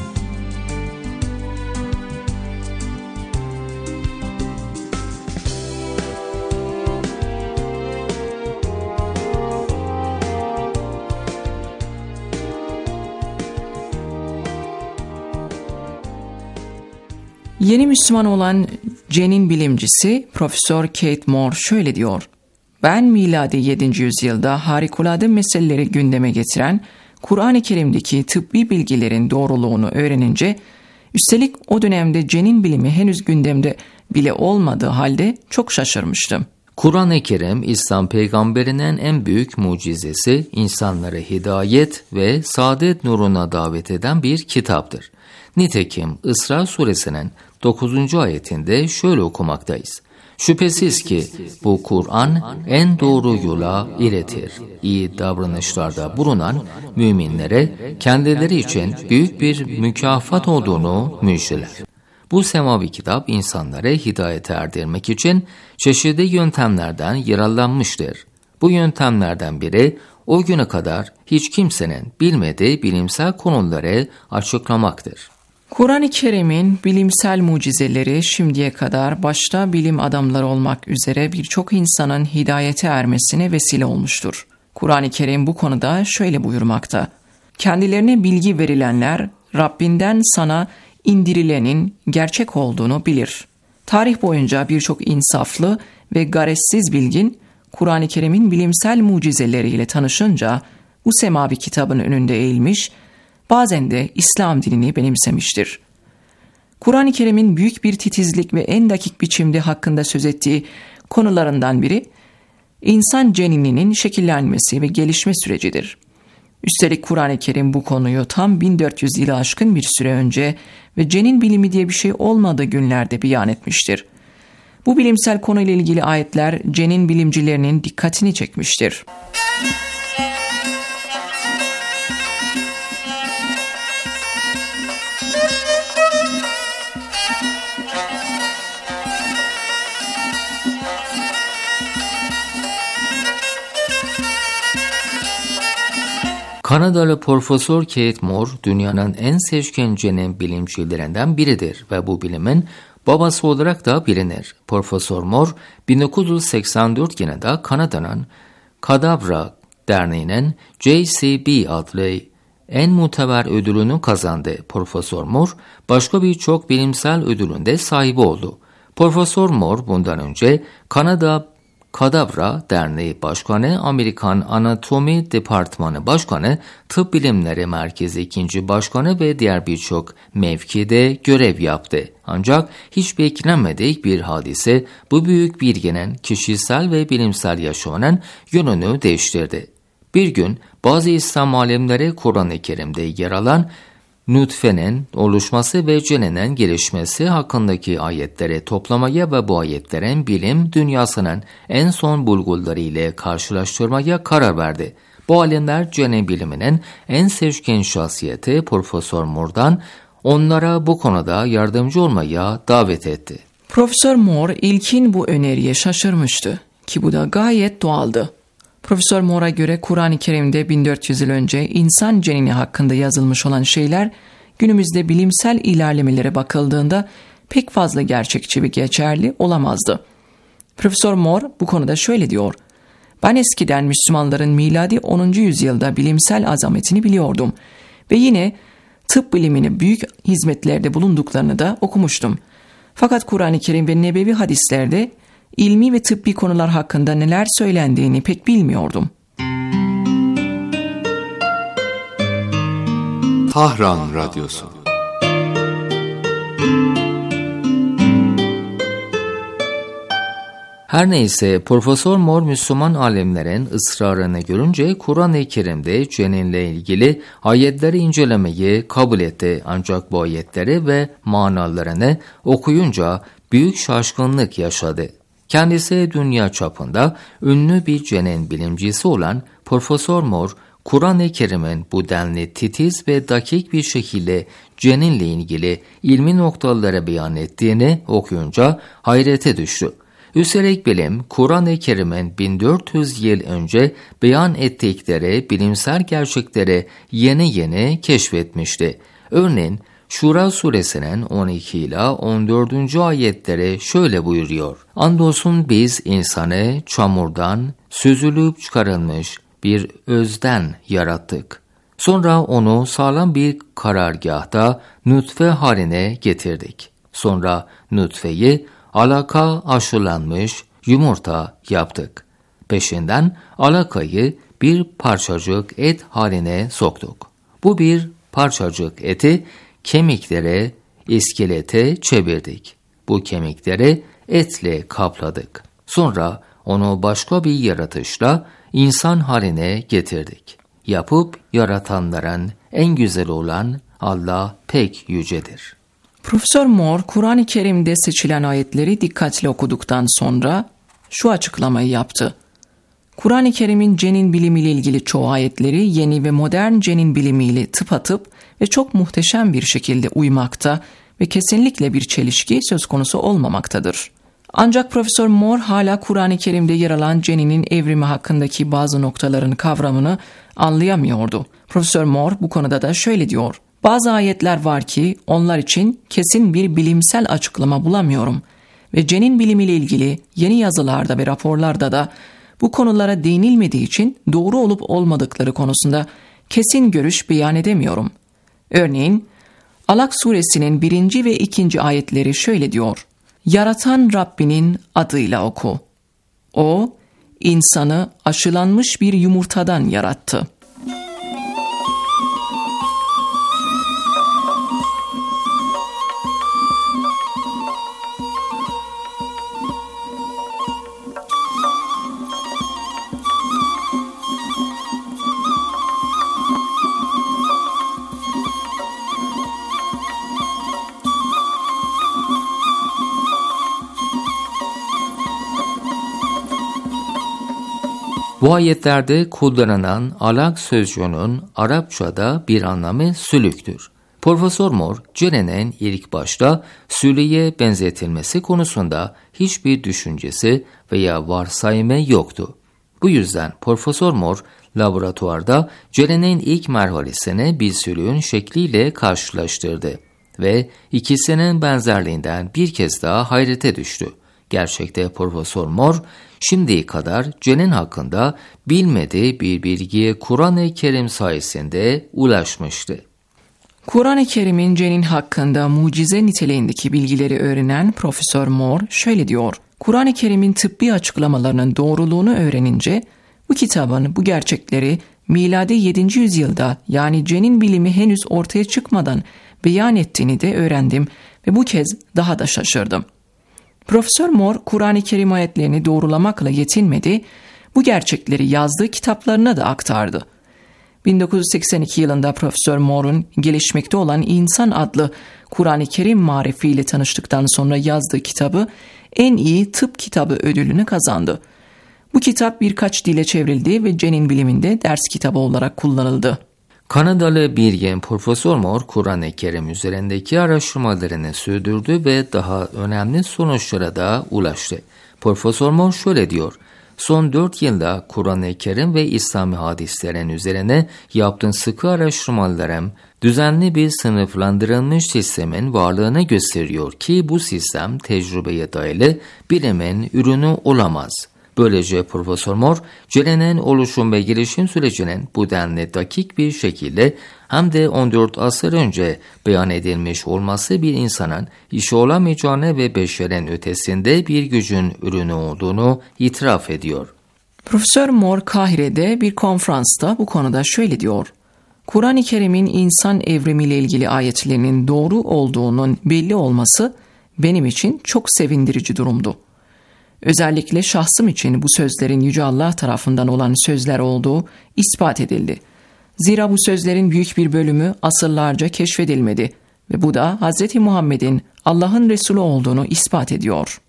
Yeni Müslüman olan cenin bilimcisi Profesör Kate Moore şöyle diyor: "Ben miladi yedinci yüzyılda harikulade meseleleri gündeme getiren Kur'an-ı Kerim'deki tıbbi bilgilerin doğruluğunu öğrenince, üstelik o dönemde cenin bilimi henüz gündemde bile olmadığı halde çok şaşırmıştım." Kur'an-ı Kerim, İslam peygamberinin en büyük mucizesi, insanları hidayet ve saadet nuruna davet eden bir kitaptır. Nitekim İsra suresinin dokuzuncu ayetinde şöyle okumaktayız: "Şüphesiz ki bu Kur'an en doğru yola iletir. İyi davranışlarda bulunan müminlere kendileri için büyük bir mükafat olduğunu müjdeler." Bu semavi kitap insanları hidayete erdirmek için çeşitli yöntemlerden yararlanmıştır. Bu yöntemlerden biri o güne kadar hiç kimsenin bilmediği bilimsel konuları açıklamaktır. Kur'an-ı Kerim'in bilimsel mucizeleri şimdiye kadar başta bilim adamları olmak üzere birçok insanın hidayete ermesine vesile olmuştur. Kur'an-ı Kerim bu konuda şöyle buyurmakta: "Kendilerine bilgi verilenler Rabbinden sana indirilenin gerçek olduğunu bilir." Tarih boyunca birçok insaflı ve garetsiz bilgin Kur'an-ı Kerim'in bilimsel mucizeleriyle tanışınca bu semavi kitabın önünde eğilmiş, bazen de İslam dinini benimsemiştir. Kur'an-ı Kerim'in büyük bir titizlik ve en dakik biçimde hakkında söz ettiği konularından biri, insan cenininin şekillenmesi ve gelişme sürecidir. Üstelik Kur'an-ı Kerim bu konuyu tam bin dört yüz yılı aşkın bir süre önce ve cenin bilimi diye bir şey olmadığı günlerde beyan etmiştir. Bu bilimsel konuyla ilgili ayetler cenin bilimcilerinin dikkatini çekmiştir. Kanadalı Profesör Kate Moore, dünyanın en seçkin cenin bilimcilerinden biridir ve bu bilimin babası olarak da bilinir. Profesör Moore, bin dokuz yüz seksen dört yılında Kanada'nın Kadavra Derneği'nin J C B adlı en muteber ödülünü kazandı. Profesör Moore, başka birçok bilimsel ödülün de sahibi oldu. Profesör Moore bundan önce Kanada Kadavra Derneği Başkanı, Amerikan Anatomi Departmanı Başkanı, Tıp Bilimleri Merkezi ikinci Başkanı ve diğer birçok mevkide görev yaptı. Ancak hiç beklenmedik bir hadise bu büyük bilginin kişisel ve bilimsel yaşamının yönünü değiştirdi. Bir gün bazı İslam alimleri Kur'an-ı Kerim'de yer alan nutfenin oluşması ve ceninin gelişmesi hakkındaki ayetleri toplamaya ve bu ayetlerin bilim dünyasının en son bulguları ile karşılaştırmaya karar verdi. Bu alimler cenin biliminin en seçkin şahsiyeti Profesör Moore'dan onlara bu konuda yardımcı olmaya davet etti. Profesör Moore ilkin bu öneriye şaşırmıştı ki bu da gayet doğaldı. Profesör Moore'a göre Kur'an-ı Kerim'de bin dört yüz yıl önce insan cenini hakkında yazılmış olan şeyler günümüzde bilimsel ilerlemelere bakıldığında pek fazla gerçekçi ve geçerli olamazdı. Profesör Moore bu konuda şöyle diyor: "Ben eskiden Müslümanların miladi onuncu yüzyılda bilimsel azametini biliyordum ve yine tıp bilimine büyük hizmetlerde bulunduklarını da okumuştum. Fakat Kur'an-ı Kerim ve nebevi hadislerde ilmi ve tıbbi konular hakkında neler söylendiğini pek bilmiyordum. Tahran Radyosu. Her neyse, Profesör Mor Müslüman alimlerin ısrarını görünce Kur'an-ı Kerim'de ceninle ilgili ayetleri incelemeyi kabul etti. Ancak bu ayetleri ve manalarını okuyunca büyük şaşkınlık yaşadı. Kendisi dünya çapında ünlü bir cenin bilimcisi olan Profesör Mor, Kur'an-ı Kerim'in bu denli titiz ve dakik bir şekilde ceninle ilgili ilmi noktaları beyan ettiğini okuyunca hayrete düştü. Üstelik bilim, Kur'an-ı Kerim'in bin dört yüz yıl önce beyan ettikleri bilimsel gerçekleri yeni yeni keşfetmişti. Örneğin, Şura suresinin on iki ila on dördüncü ayetleri şöyle buyuruyor. Andolsun biz insanı çamurdan süzülüp çıkarılmış bir özden yarattık. Sonra onu sağlam bir karargâhta nutfe haline getirdik. Sonra nutfeyi alaka aşılanmış yumurta yaptık. Peşinden alakayı bir parçacık et haline soktuk. Bu bir parçacık eti kemiklere, iskelete çevirdik. Bu kemikleri etle kapladık. Sonra onu başka bir yaratışla insan haline getirdik. Yapıp yaratanların en güzel olan Allah pek yücedir. Profesör Mor, Kur'an-ı Kerim'de seçilen ayetleri dikkatli okuduktan sonra şu açıklamayı yaptı. Kur'an-ı Kerim'in cenin bilimiyle ilgili çoğu ayetleri yeni ve modern cenin bilimiyle tıpatıp ve çok muhteşem bir şekilde uymakta ve kesinlikle bir çelişki söz konusu olmamaktadır. Ancak Profesör Mor hala Kur'an-ı Kerim'de yer alan ceninin evrimi hakkındaki bazı noktaların kavramını anlayamıyordu. Profesör Mor bu konuda da şöyle diyor. Bazı ayetler var ki onlar için kesin bir bilimsel açıklama bulamıyorum ve cenin bilimiyle ilgili yeni yazılarda ve raporlarda da bu konulara değinilmediği için doğru olup olmadıkları konusunda kesin görüş beyan edemiyorum. Örneğin Alak suresinin birinci ve ikinci ayetleri şöyle diyor. Yaratan Rabbinin adıyla oku. O, insanı aşılanmış bir yumurtadan yarattı. Bu ayetlerde kullanılan alak sözcüğünün Arapçada bir anlamı sülüktür. Profesör Mor, cenenin ilk başta sülüye benzetilmesi konusunda hiçbir düşüncesi veya varsayımı yoktu. Bu yüzden Profesör Mor, laboratuvarda cenenin ilk merhalesini bir sülüğün şekliyle karşılaştırdı ve ikisinin benzerliğinden bir kez daha hayrete düştü. Gerçekte Profesör Mor, şimdiye kadar cenin hakkında bilmediği bir bilgiye Kur'an-ı Kerim sayesinde ulaşmıştı. Kur'an-ı Kerim'in cenin hakkında mucize niteliğindeki bilgileri öğrenen Profesör Mor şöyle diyor. Kur'an-ı Kerim'in tıbbi açıklamalarının doğruluğunu öğrenince bu kitabın bu gerçekleri miladi yedinci yüzyılda yani cenin bilimi henüz ortaya çıkmadan beyan ettiğini de öğrendim ve bu kez daha da şaşırdım. Profesör Mor, Kur'an-ı Kerim ayetlerini doğrulamakla yetinmedi, bu gerçekleri yazdığı kitaplarına da aktardı. bin dokuz yüz seksen iki yılında Profesör Mor'un gelişmekte olan İnsan adlı Kur'an-ı Kerim marifiyle tanıştıktan sonra yazdığı kitabı en iyi tıp kitabı ödülünü kazandı. Bu kitap birkaç dile çevrildi ve cenin biliminde ders kitabı olarak kullanıldı. Kanadalı bilgin Profesör Mor, Kur'an-ı Kerim üzerindeki araştırmalarını sürdürdü ve daha önemli sonuçlara da ulaştı. Profesör Mor şöyle diyor, son dört yılda Kur'an-ı Kerim ve İslami hadislerin üzerine yaptığım sıkı araştırmalarım, düzenli bir sınıflandırılmış sistemin varlığını gösteriyor ki bu sistem tecrübeye dayalı bilimin ürünü olamaz. Böylece Profesör Moore, cenenin oluşum ve gelişim sürecinin bu denli dakik bir şekilde hem de on dört asır önce beyan edilmiş olması bir insanın işi olamayacağını ve beşerin ötesinde bir gücün ürünü olduğunu itiraf ediyor. Profesör Moore Kahire'de bir konferansta bu konuda şöyle diyor. Kur'an-ı Kerim'in insan evrimiyle ilgili ayetlerinin doğru olduğunun belli olması benim için çok sevindirici durumdu. Özellikle şahsım için bu sözlerin Yüce Allah tarafından olan sözler olduğu ispat edildi. Zira bu sözlerin büyük bir bölümü asırlarca keşfedilmedi ve bu da Hz. Muhammed'in Allah'ın Resulü olduğunu ispat ediyor.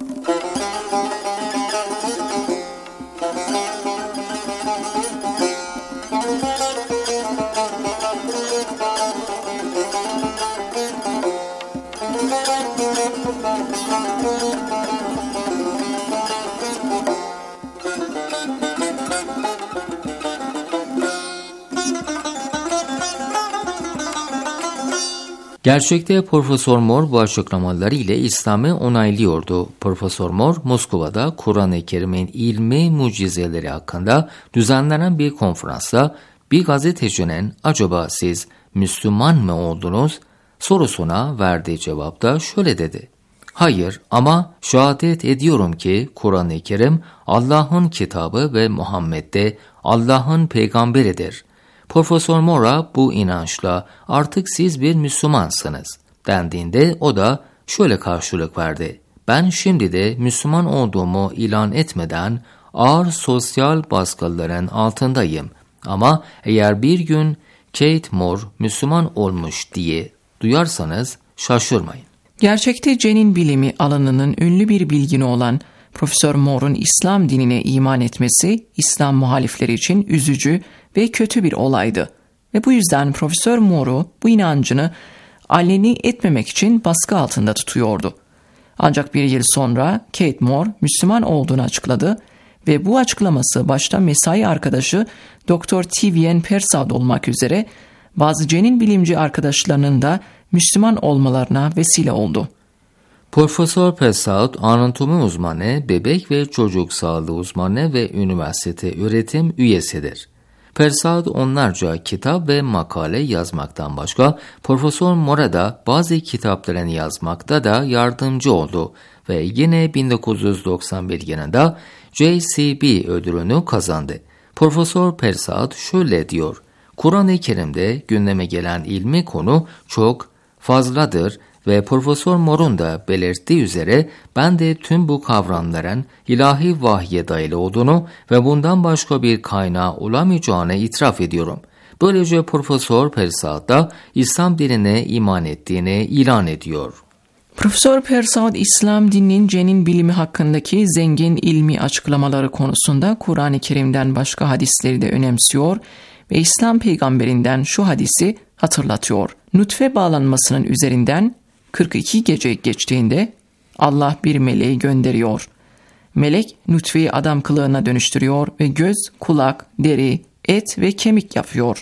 Gerçekte Profesör Moore bu açıklamaları ile İslam'ı onaylıyordu. Profesör Moore, Moskova'da Kur'an-ı Kerim'in ilmi mucizeleri hakkında düzenlenen bir konferansta bir gazetecinin "Acaba siz Müslüman mı oldunuz?" sorusuna verdiği cevapta şöyle dedi. "Hayır, ama şehadet ediyorum ki Kur'an-ı Kerim Allah'ın kitabı ve Muhammed de Allah'ın peygamberidir." Profesör Moore'a bu inançla "Artık siz bir Müslümansınız" dendiğinde o da şöyle karşılık verdi. "Ben şimdi de Müslüman olduğumu ilan etmeden ağır sosyal baskıların altındayım. Ama eğer bir gün Kate Moore Müslüman olmuş diye duyarsanız şaşırmayın." Gerçekte cenin bilimi alanının ünlü bir bilgini olan Profesör Moore'un İslam dinine iman etmesi İslam muhalifleri için üzücü ve kötü bir olaydı. Ve bu yüzden Profesör Moore'u bu inancını aleni etmemek için baskı altında tutuyordu. Ancak bir yıl sonra Kate Moore Müslüman olduğunu açıkladı ve bu açıklaması başta mesai arkadaşı Doktor Tivian Persaud olmak üzere bazı cenin bilimci arkadaşlarının da Müslüman olmalarına vesile oldu. Profesör Persaud, anatomi uzmanı, bebek ve çocuk sağlığı uzmanı ve üniversite öğretim üyesidir. Persaud onlarca kitap ve makale yazmaktan başka Profesör Moore'a da bazı kitaplarını yazmakta da yardımcı oldu ve yine bin dokuz yüz doksan bir yılında J C B ödülünü kazandı. Profesör Persaud şöyle diyor: "Kur'an-ı Kerim'de gündeme gelen ilmi konu çok fazladır ve Profesör Moore'un da belirttiği üzere ben de tüm bu kavramların ilahi vahye dayalı olduğunu ve bundan başka bir kaynağı olamayacağını itiraf ediyorum." Böylece Profesör Persaud da İslam dinine iman ettiğini ilan ediyor. Profesör Persaud, İslam dininin cenin bilimi hakkındaki zengin ilmi açıklamaları konusunda Kur'an-ı Kerim'den başka hadisleri de önemsiyor ve İslam peygamberinden şu hadisi hatırlatıyor. Nutfe bağlanmasının üzerinden kırk iki gece geçtiğinde Allah bir meleği gönderiyor. Melek nutfeyi adam kılığına dönüştürüyor ve göz, kulak, deri, et ve kemik yapıyor.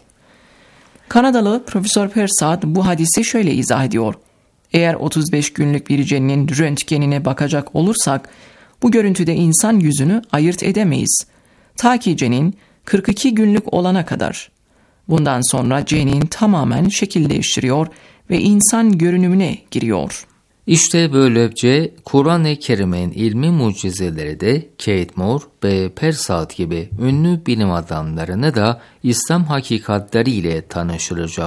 Kanadalı Profesör Persaud bu hadisi şöyle izah ediyor. Eğer otuz beş günlük bir cenin röntgenine bakacak olursak bu görüntüde insan yüzünü ayırt edemeyiz. Ta ki cenin kırk iki günlük olana kadar. Bundan sonra cenin tamamen şekil değiştiriyor ve insan görünümüne giriyor. İşte böylece Kur'an-ı Kerim'in ilmi mucizeleri de Kate Moore ve Persaud gibi ünlü bilim adamlarını da İslam hakikatleriyle tanıştıracak.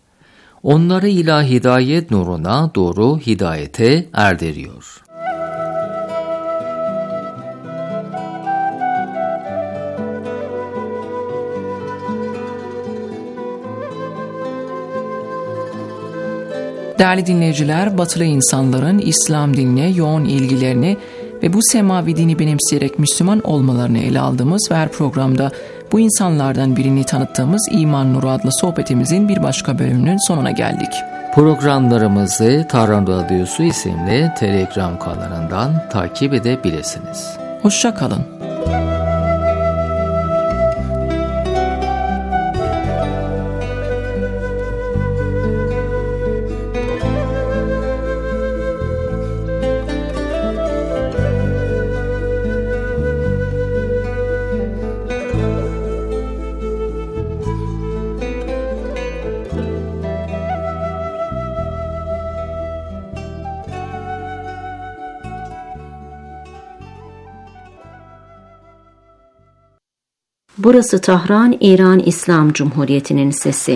Onları ila hidayet nuruna doğru hidayete erdiriyor. Değerli dinleyiciler, batılı insanların İslam dinine yoğun ilgilerini ve bu semavi dini benimseyerek Müslüman olmalarını ele aldığımız ve her programda bu insanlardan birini tanıttığımız İman Nuru adlı sohbetimizin bir başka bölümünün sonuna geldik. Programlarımızı Tarhan Radyosu isimli Telegram kanalından takip edebilirsiniz. Hoşça kalın. Burası Tahran, İran İslam Cumhuriyeti'nin sesi.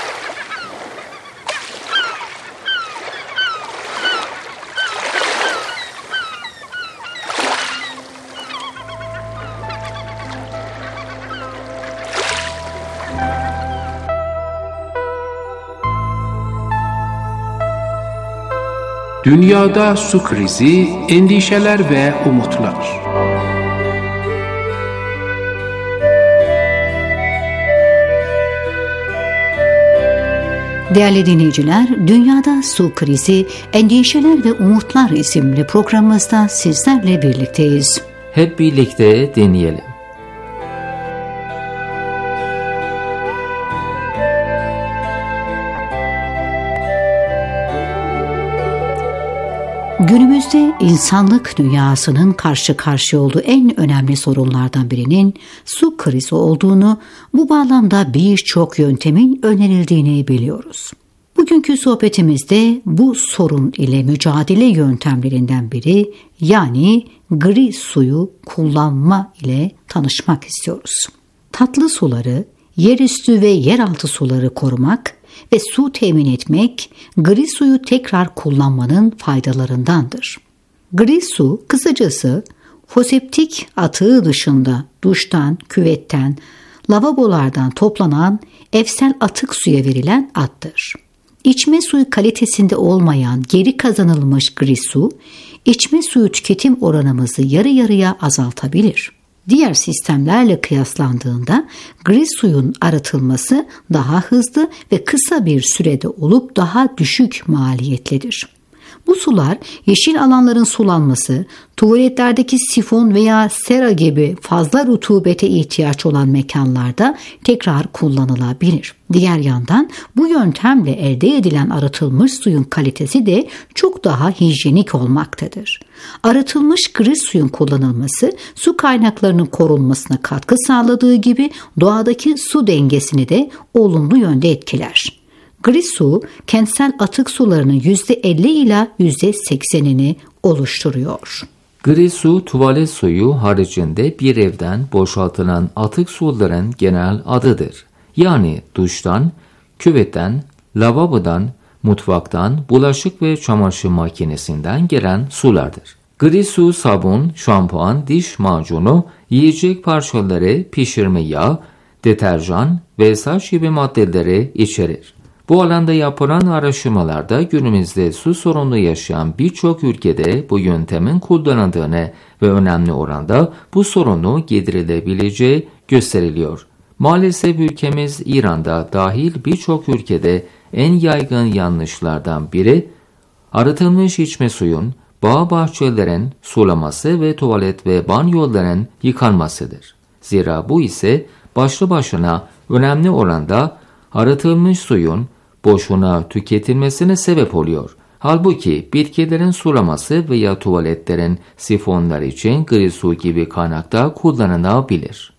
Dünyada su krizi, endişeler ve umutlar. Değerli dinleyiciler, Dünyada Su Krizi, Endişeler ve Umutlar isimli programımızda sizlerle birlikteyiz. Hep birlikte deneyelim. Günümüzde insanlık dünyasının karşı karşıya olduğu en önemli sorunlardan birinin su krizi olduğunu, bu bağlamda birçok yöntemin önerildiğini biliyoruz. Bugünkü sohbetimizde bu sorun ile mücadele yöntemlerinden biri, yani gri suyu kullanma ile tanışmak istiyoruz. Tatlı suları, yerüstü ve yeraltı suları korumak ve su temin etmek, gri suyu tekrar kullanmanın faydalarındandır. Gri su, kısacası foseptik atığı dışında duştan, küvetten, lavabolardan toplanan evsel atık suya verilen addır. İçme suyu kalitesinde olmayan geri kazanılmış gri su, içme suyu tüketim oranımızı yarı yarıya azaltabilir. Diğer sistemlerle kıyaslandığında gri suyun arıtılması daha hızlı ve kısa bir sürede olup daha düşük maliyetlidir. Bu sular yeşil alanların sulanması, tuvaletlerdeki sifon veya sera gibi fazla rutubete ihtiyaç olan mekanlarda tekrar kullanılabilir. Diğer yandan bu yöntemle elde edilen arıtılmış suyun kalitesi de çok daha hijyenik olmaktadır. Arıtılmış gri suyun kullanılması su kaynaklarının korunmasına katkı sağladığı gibi doğadaki su dengesini de olumlu yönde etkiler. Gri su, kentsel atık sularının yüzde elli ila yüzde seksenini oluşturuyor. Gri su, tuvalet suyu haricinde bir evden boşaltılan atık suların genel adıdır. Yani duştan, küvetten, lavabodan, mutfaktan, bulaşık ve çamaşır makinesinden gelen sulardır. Gri su, sabun, şampuan, diş macunu, yiyecek parçaları, pişirme yağı, deterjan ve saç gibi maddeleri içerir. Bu alanda yapılan araştırmalarda günümüzde su sorunu yaşayan birçok ülkede bu yöntemin kullanıldığını ve önemli oranda bu sorunu giderilebileceği gösteriliyor. Maalesef ülkemiz İran'da dahil birçok ülkede en yaygın yanlışlardan biri arıtılmış içme suyun bağ bahçelerin sulaması ve tuvalet ve banyoların yıkanmasıdır. Zira bu ise başlı başına önemli oranda arıtılmış suyun boşuna tüketilmesine sebep oluyor. Halbuki bitkilerin sulaması veya tuvaletlerin sifonları için gri su gibi kaynakta kullanılabilir.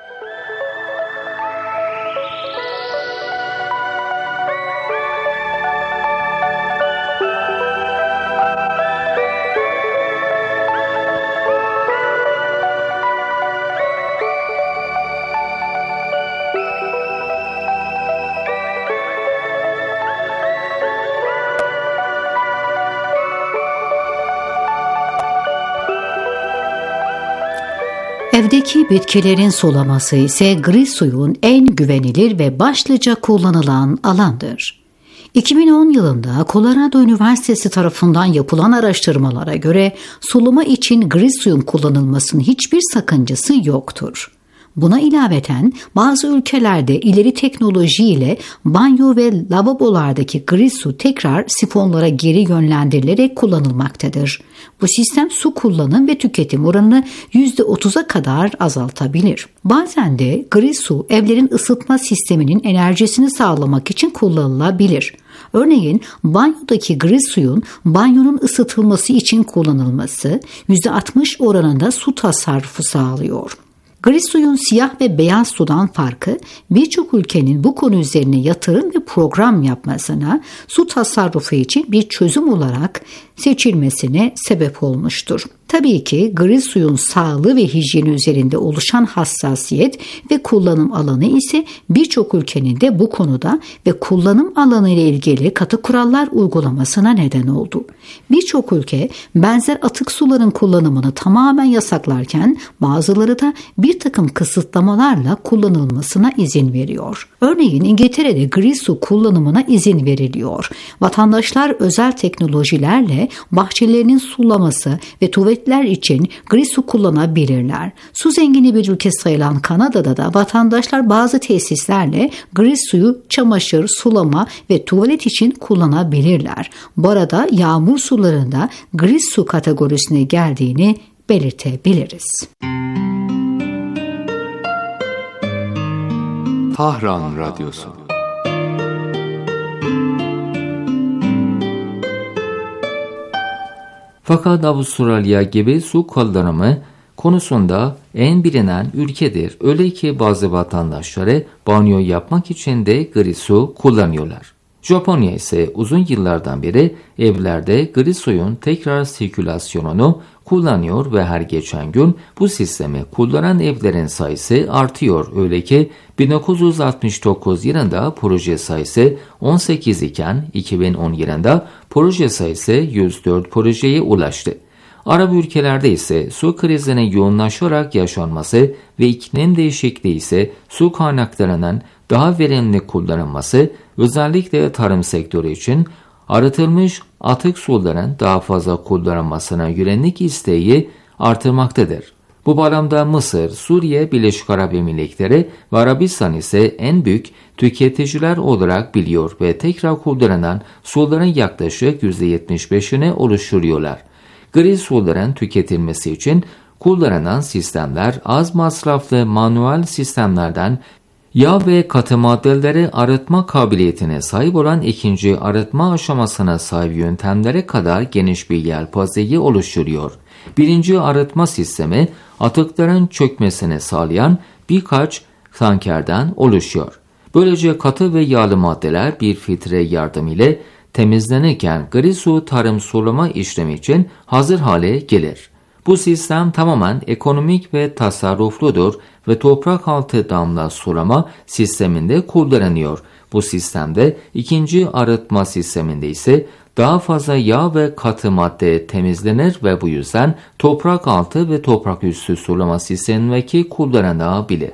Evdeki bitkilerin sulaması ise gri suyun en güvenilir ve başlıca kullanılan alandır. iki bin on yılında Colorado Üniversitesi tarafından yapılan araştırmalara göre sulama için gri suyun kullanılmasının hiçbir sakıncası yoktur. Buna ilaveten bazı ülkelerde ileri teknolojiyle banyo ve lavabolardaki gri su tekrar sifonlara geri yönlendirilerek kullanılmaktadır. Bu sistem su kullanım ve tüketim oranını yüzde otuza kadar azaltabilir. Bazen de gri su evlerin ısıtma sisteminin enerjisini sağlamak için kullanılabilir. Örneğin banyodaki gri suyun banyonun ısıtılması için kullanılması yüzde altmış oranında su tasarrufu sağlıyor. Gri suyun siyah ve beyaz sudan farkı, birçok ülkenin bu konu üzerine yatırım ve program yapmasına, su tasarrufu için bir çözüm olarak seçilmesine sebep olmuştur. Tabii ki gri suyun sağlığı ve hijyeni üzerinde oluşan hassasiyet ve kullanım alanı ise birçok ülkenin de bu konuda ve kullanım alanı ile ilgili katı kurallar uygulamasına neden oldu. Birçok ülke benzer atık suların kullanımını tamamen yasaklarken bazıları da bir takım kısıtlamalarla kullanılmasına izin veriyor. Örneğin İngiltere'de gri su kullanımına izin veriliyor. Vatandaşlar özel teknolojilerle bahçelerinin sulaması ve tuvaletler için gri su kullanabilirler. Su zengini bir ülke sayılan Kanada'da da vatandaşlar bazı tesislerle gri suyu çamaşır, sulama ve tuvalet için kullanabilirler. Bu arada yağmur sularında gri su kategorisine geldiğini belirtebiliriz. Tahran Radyosu. Fakat Avustralya gibi su kullanımı konusunda en bilinen ülkedir. Öyle ki bazı vatandaşları banyo yapmak için de gri su kullanıyorlar. Japonya ise uzun yıllardan beri evlerde gri suyun tekrar sirkülasyonunu kullanıyor ve her geçen gün bu sistemi kullanan evlerin sayısı artıyor. Öyle ki bin dokuz yüz altmış dokuz yılında proje sayısı on sekiz iken iki bin on yılında proje sayısı yüz dört projeye ulaştı. Arap ülkelerde ise su krizine yoğunlaşarak yaşanması ve iklim değişikliği ise su kaynaklarının daha verimli kullanılması, özellikle tarım sektörü için arıtılmış atık suların daha fazla kullanılmasına yönelik isteği artırmaktadır. Bu bağlamda Mısır, Suriye, Birleşik Arap Emirlikleri ve Arabistan ise en büyük tüketiciler olarak biliyor ve tekrar kullanılan suların yaklaşık yüzde yetmiş beşini oluşturuyorlar. Gri suların tüketilmesi için kullanılan sistemler az masraflı manuel sistemlerden yağ ve katı maddeleri arıtma kabiliyetine sahip olan ikinci arıtma aşamasına sahip yöntemlere kadar geniş bir yelpazeyi oluşturuyor. Birinci arıtma sistemi atıkların çökmesini sağlayan birkaç tankerden oluşuyor. Böylece katı ve yağlı maddeler bir filtre yardımıyla temizlenirken gri su tarım sulama işlemi için hazır hale gelir. Bu sistem tamamen ekonomik ve tasarrufludur ve toprak altı damla sulama sisteminde kullanılıyor. Bu sistemde ikinci arıtma sisteminde ise daha fazla yağ ve katı madde temizlenir ve bu yüzden toprak altı ve toprak üstü sulama sistemindeki kullanılabilir.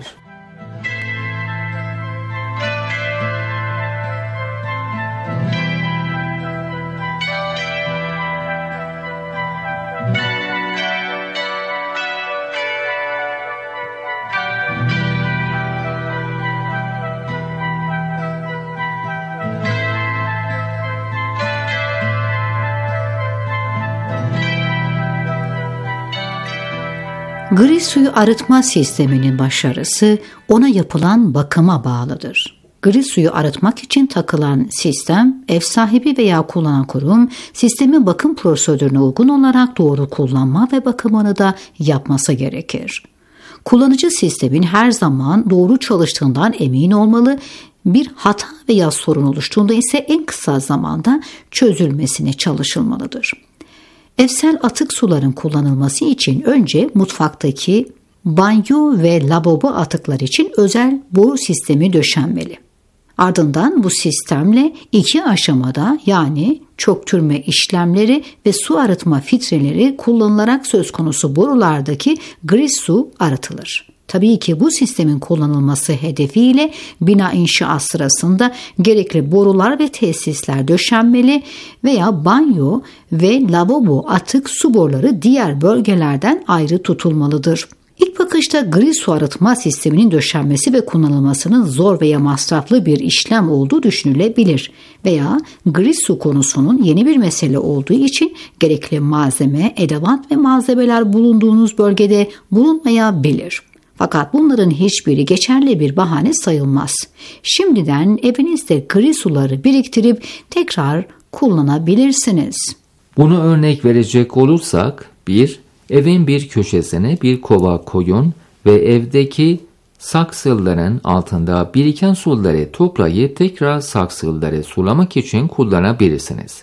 Gri suyu arıtma sisteminin başarısı ona yapılan bakıma bağlıdır. Gri suyu arıtmak için takılan sistem, ev sahibi veya kullanan kurum, sistemin bakım prosedürüne uygun olarak doğru kullanma ve bakımını da yapması gerekir. Kullanıcı sistemin her zaman doğru çalıştığından emin olmalı, bir hata veya sorun oluştuğunda ise en kısa zamanda çözülmesine çalışılmalıdır. Evsel atık suların kullanılması için önce mutfaktaki banyo ve lavabo atıklar için özel boru sistemi döşenmeli. Ardından bu sistemle iki aşamada yani çöktürme işlemleri ve su arıtma filtreleri kullanılarak söz konusu borulardaki gri su arıtılır. Tabii ki bu sistemin kullanılması hedefiyle bina inşaat sırasında gerekli borular ve tesisler döşenmeli veya banyo ve lavabo atık su boruları diğer bölgelerden ayrı tutulmalıdır. İlk bakışta gri su arıtma sisteminin döşenmesi ve kullanılmasının zor veya masraflı bir işlem olduğu düşünülebilir veya gri su konusunun yeni bir mesele olduğu için gerekli malzeme, edevat ve malzemeler bulunduğunuz bölgede bulunmayabilir. Fakat bunların hiçbiri geçerli bir bahane sayılmaz. Şimdiden evinizde gri suları biriktirip tekrar kullanabilirsiniz. Bunu örnek verecek olursak, bir, evin bir köşesine bir kova koyun ve evdeki saksıların altında biriken suları toplayıp tekrar saksıları sulamak için kullanabilirsiniz.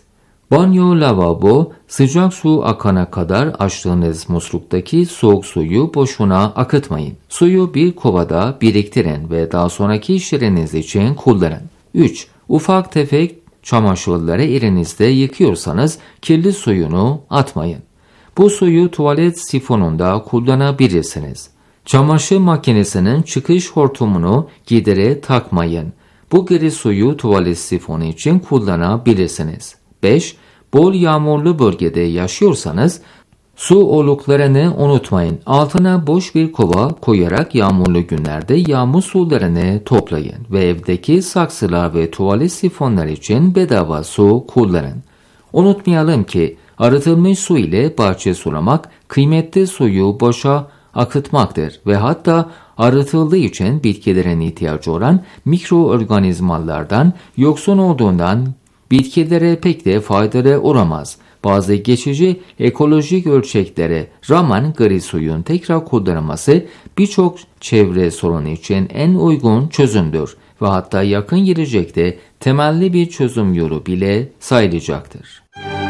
Banyo, lavabo, sıcak su akana kadar açtığınız musluktaki soğuk suyu boşuna akıtmayın. Suyu bir kovada biriktirin ve daha sonraki işleriniz için kullanın. üç. Ufak tefek çamaşırları elinizde yıkıyorsanız kirli suyunu atmayın. Bu suyu tuvalet sifonunda kullanabilirsiniz. Çamaşır makinesinin çıkış hortumunu gidere takmayın. Bu gri suyu tuvalet sifonu için kullanabilirsiniz. beş. Bol yağmurlu bölgede yaşıyorsanız su oluklarını unutmayın. Altına boş bir kova koyarak yağmurlu günlerde yağmur sularını toplayın ve evdeki saksılar ve tuvalet sifonlar için bedava su kullanın. Unutmayalım ki arıtılmış su ile bahçe sulamak kıymetli suyu boşa akıtmaktır ve hatta arıtıldığı için bitkilerin ihtiyacı olan mikroorganizmalardan yoksun olduğundan bitkilere pek de faydalı olamaz. Bazı geçici ekolojik ölçeklere rağmen gri suyun tekrar kullanılması birçok çevre sorunu için en uygun çözümdür ve hatta yakın gelecekte temelli bir çözüm yolu bile sayılacaktır.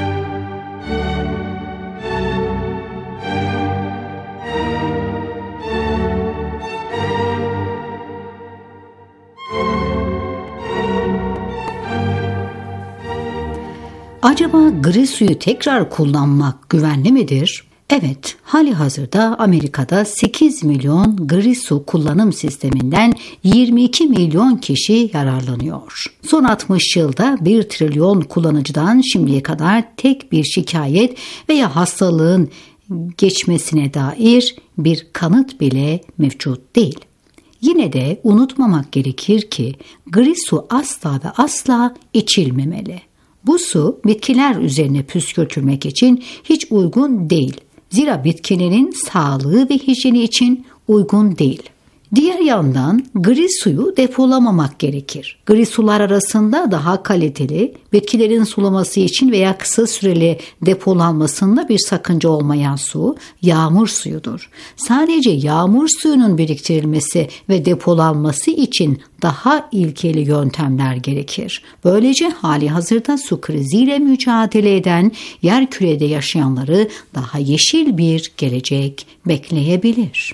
Acaba gri suyu tekrar kullanmak güvenli midir? Evet, hali hazırda Amerika'da sekiz milyon gri su kullanım sisteminden yirmi iki milyon kişi yararlanıyor. Son altmış yılda bir trilyon kullanıcıdan şimdiye kadar tek bir şikayet veya hastalığın geçmesine dair bir kanıt bile mevcut değil. Yine de unutmamak gerekir ki gri su asla ve asla içilmemeli. Bu su bitkiler üzerine püskürtülmek için hiç uygun değil. Zira bitkilerin sağlığı ve hijyeni için uygun değil. Diğer yandan gri suyu depolamamak gerekir. Gri sular arasında daha kaliteli, bitkilerin sulaması için veya kısa süreli depolanmasında bir sakınca olmayan su yağmur suyudur. Sadece yağmur suyunun biriktirilmesi ve depolanması için daha ilkeli yöntemler gerekir. Böylece hali hazırda su kriziyle mücadele eden yerkürede yaşayanları daha yeşil bir gelecek bekleyebilir.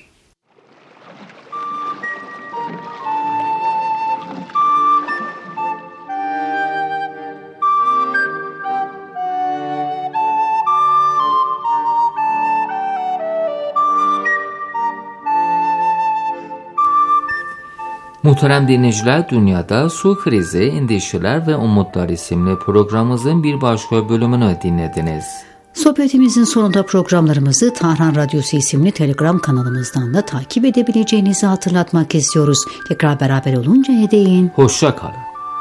Muhterem dinleyiciler, dünyada su krizi, endişeler ve umutlar isimli programımızın bir başka bölümünü dinlediniz. Sohbetimizin sonunda programlarımızı Tahran Radyosu isimli Telegram kanalımızdan da takip edebileceğinizi hatırlatmak istiyoruz. Tekrar beraber oluncaya değin. Hoşça kalın.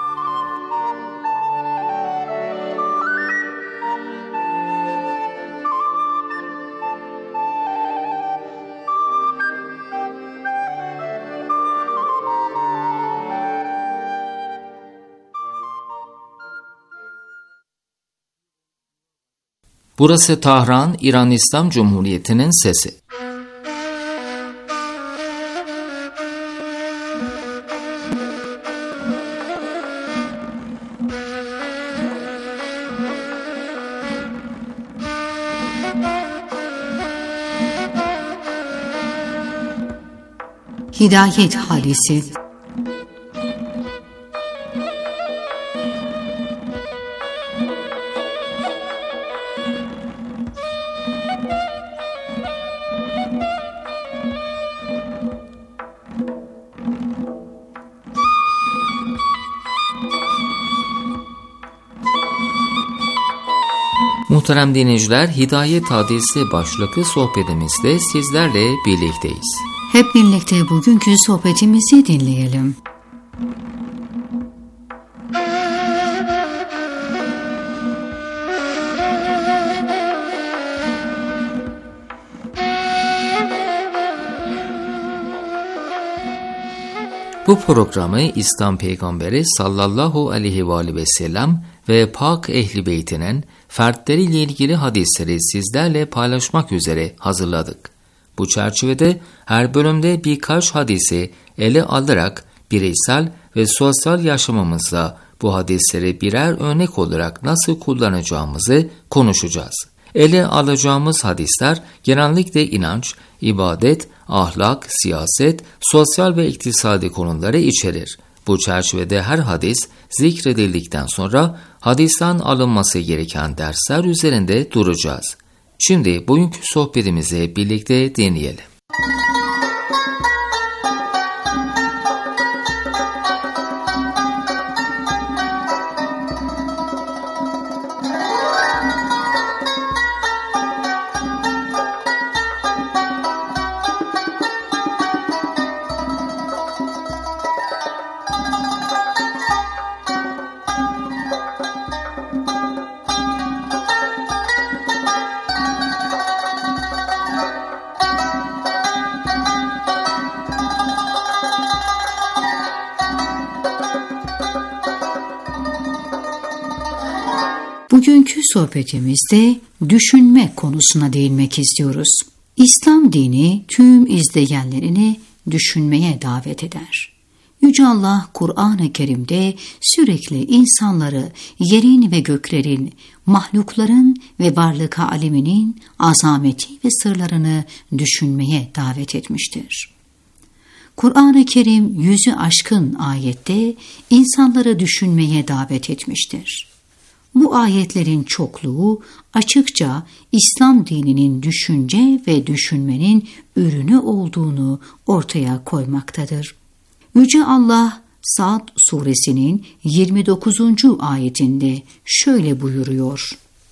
Burası Tahran, İran İslam Cumhuriyeti'nin sesi. Hidayet Hadisi. Muhterem dinleyiciler, Hidayet Hadisi başlıklı sohbetimizde sizlerle birlikteyiz. Hep birlikte bugünkü sohbetimizi dinleyelim. Bu programı İslam Peygamberi sallallahu aleyhi ve aleyhi ve sellem ve Pak Ehl-i Beyt'inin fertleriyle ilgili hadisleri sizlerle paylaşmak üzere hazırladık. Bu çerçevede her bölümde birkaç hadisi ele alarak bireysel ve sosyal yaşamımızda bu hadisleri birer örnek olarak nasıl kullanacağımızı konuşacağız. Ele alacağımız hadisler genellikle inanç, ibadet, ahlak, siyaset, sosyal ve iktisadi konuları içerir. Bu çerçevede her hadis zikredildikten sonra hadisten alınması gereken dersler üzerinde duracağız. Şimdi bugünkü sohbetimizi birlikte dinleyelim. Bugünkü sohbetimizde düşünme konusuna değinmek istiyoruz. İslam dini tüm izleyenlerini düşünmeye davet eder. Yüce Allah Kur'an-ı Kerim'de sürekli insanları yerin ve göklerin, mahlukların ve varlık aleminin azameti ve sırlarını düşünmeye davet etmiştir. Kur'an-ı Kerim yüzü aşkın ayette insanları düşünmeye davet etmiştir. Bu ayetlerin çokluğu açıkça İslam dininin düşünce ve düşünmenin ürünü olduğunu ortaya koymaktadır. Yüce Allah Sad suresinin yirmi dokuzuncu ayetinde şöyle buyuruyor: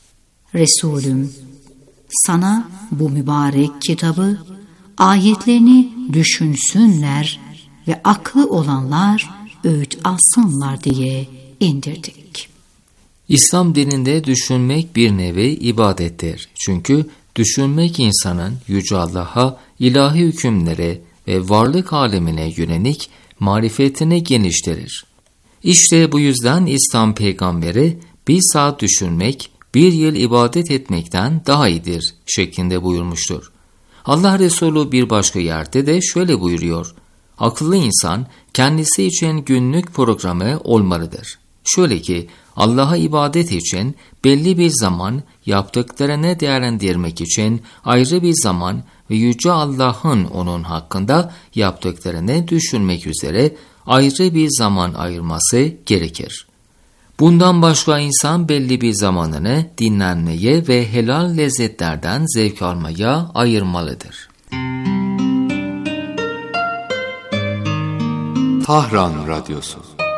Resulüm, sana bu mübarek kitabı, ayetlerini düşünsünler ve aklı olanlar öğüt alsınlar diye indirdik. İslam dininde düşünmek bir nevi ibadettir. Çünkü düşünmek insanın Yüce Allah'a, ilahi hükümlere ve varlık alemine yönelik marifetini genişletir. İşte bu yüzden İslam peygamberi bir saat düşünmek bir yıl ibadet etmekten daha iyidir şeklinde buyurmuştur. Allah Resulü bir başka yerde de şöyle buyuruyor: akıllı insan kendisi için günlük programı olmalıdır. Şöyle ki Allah'a ibadet için belli bir zaman, yaptıklarını değerlendirmek için ayrı bir zaman ve Yüce Allah'ın onun hakkında yaptıklarını düşünmek üzere ayrı bir zaman ayırması gerekir. Bundan başka insan belli bir zamanını dinlenmeye ve helal lezzetlerden zevk almaya ayırmalıdır. Tahran Radyosu.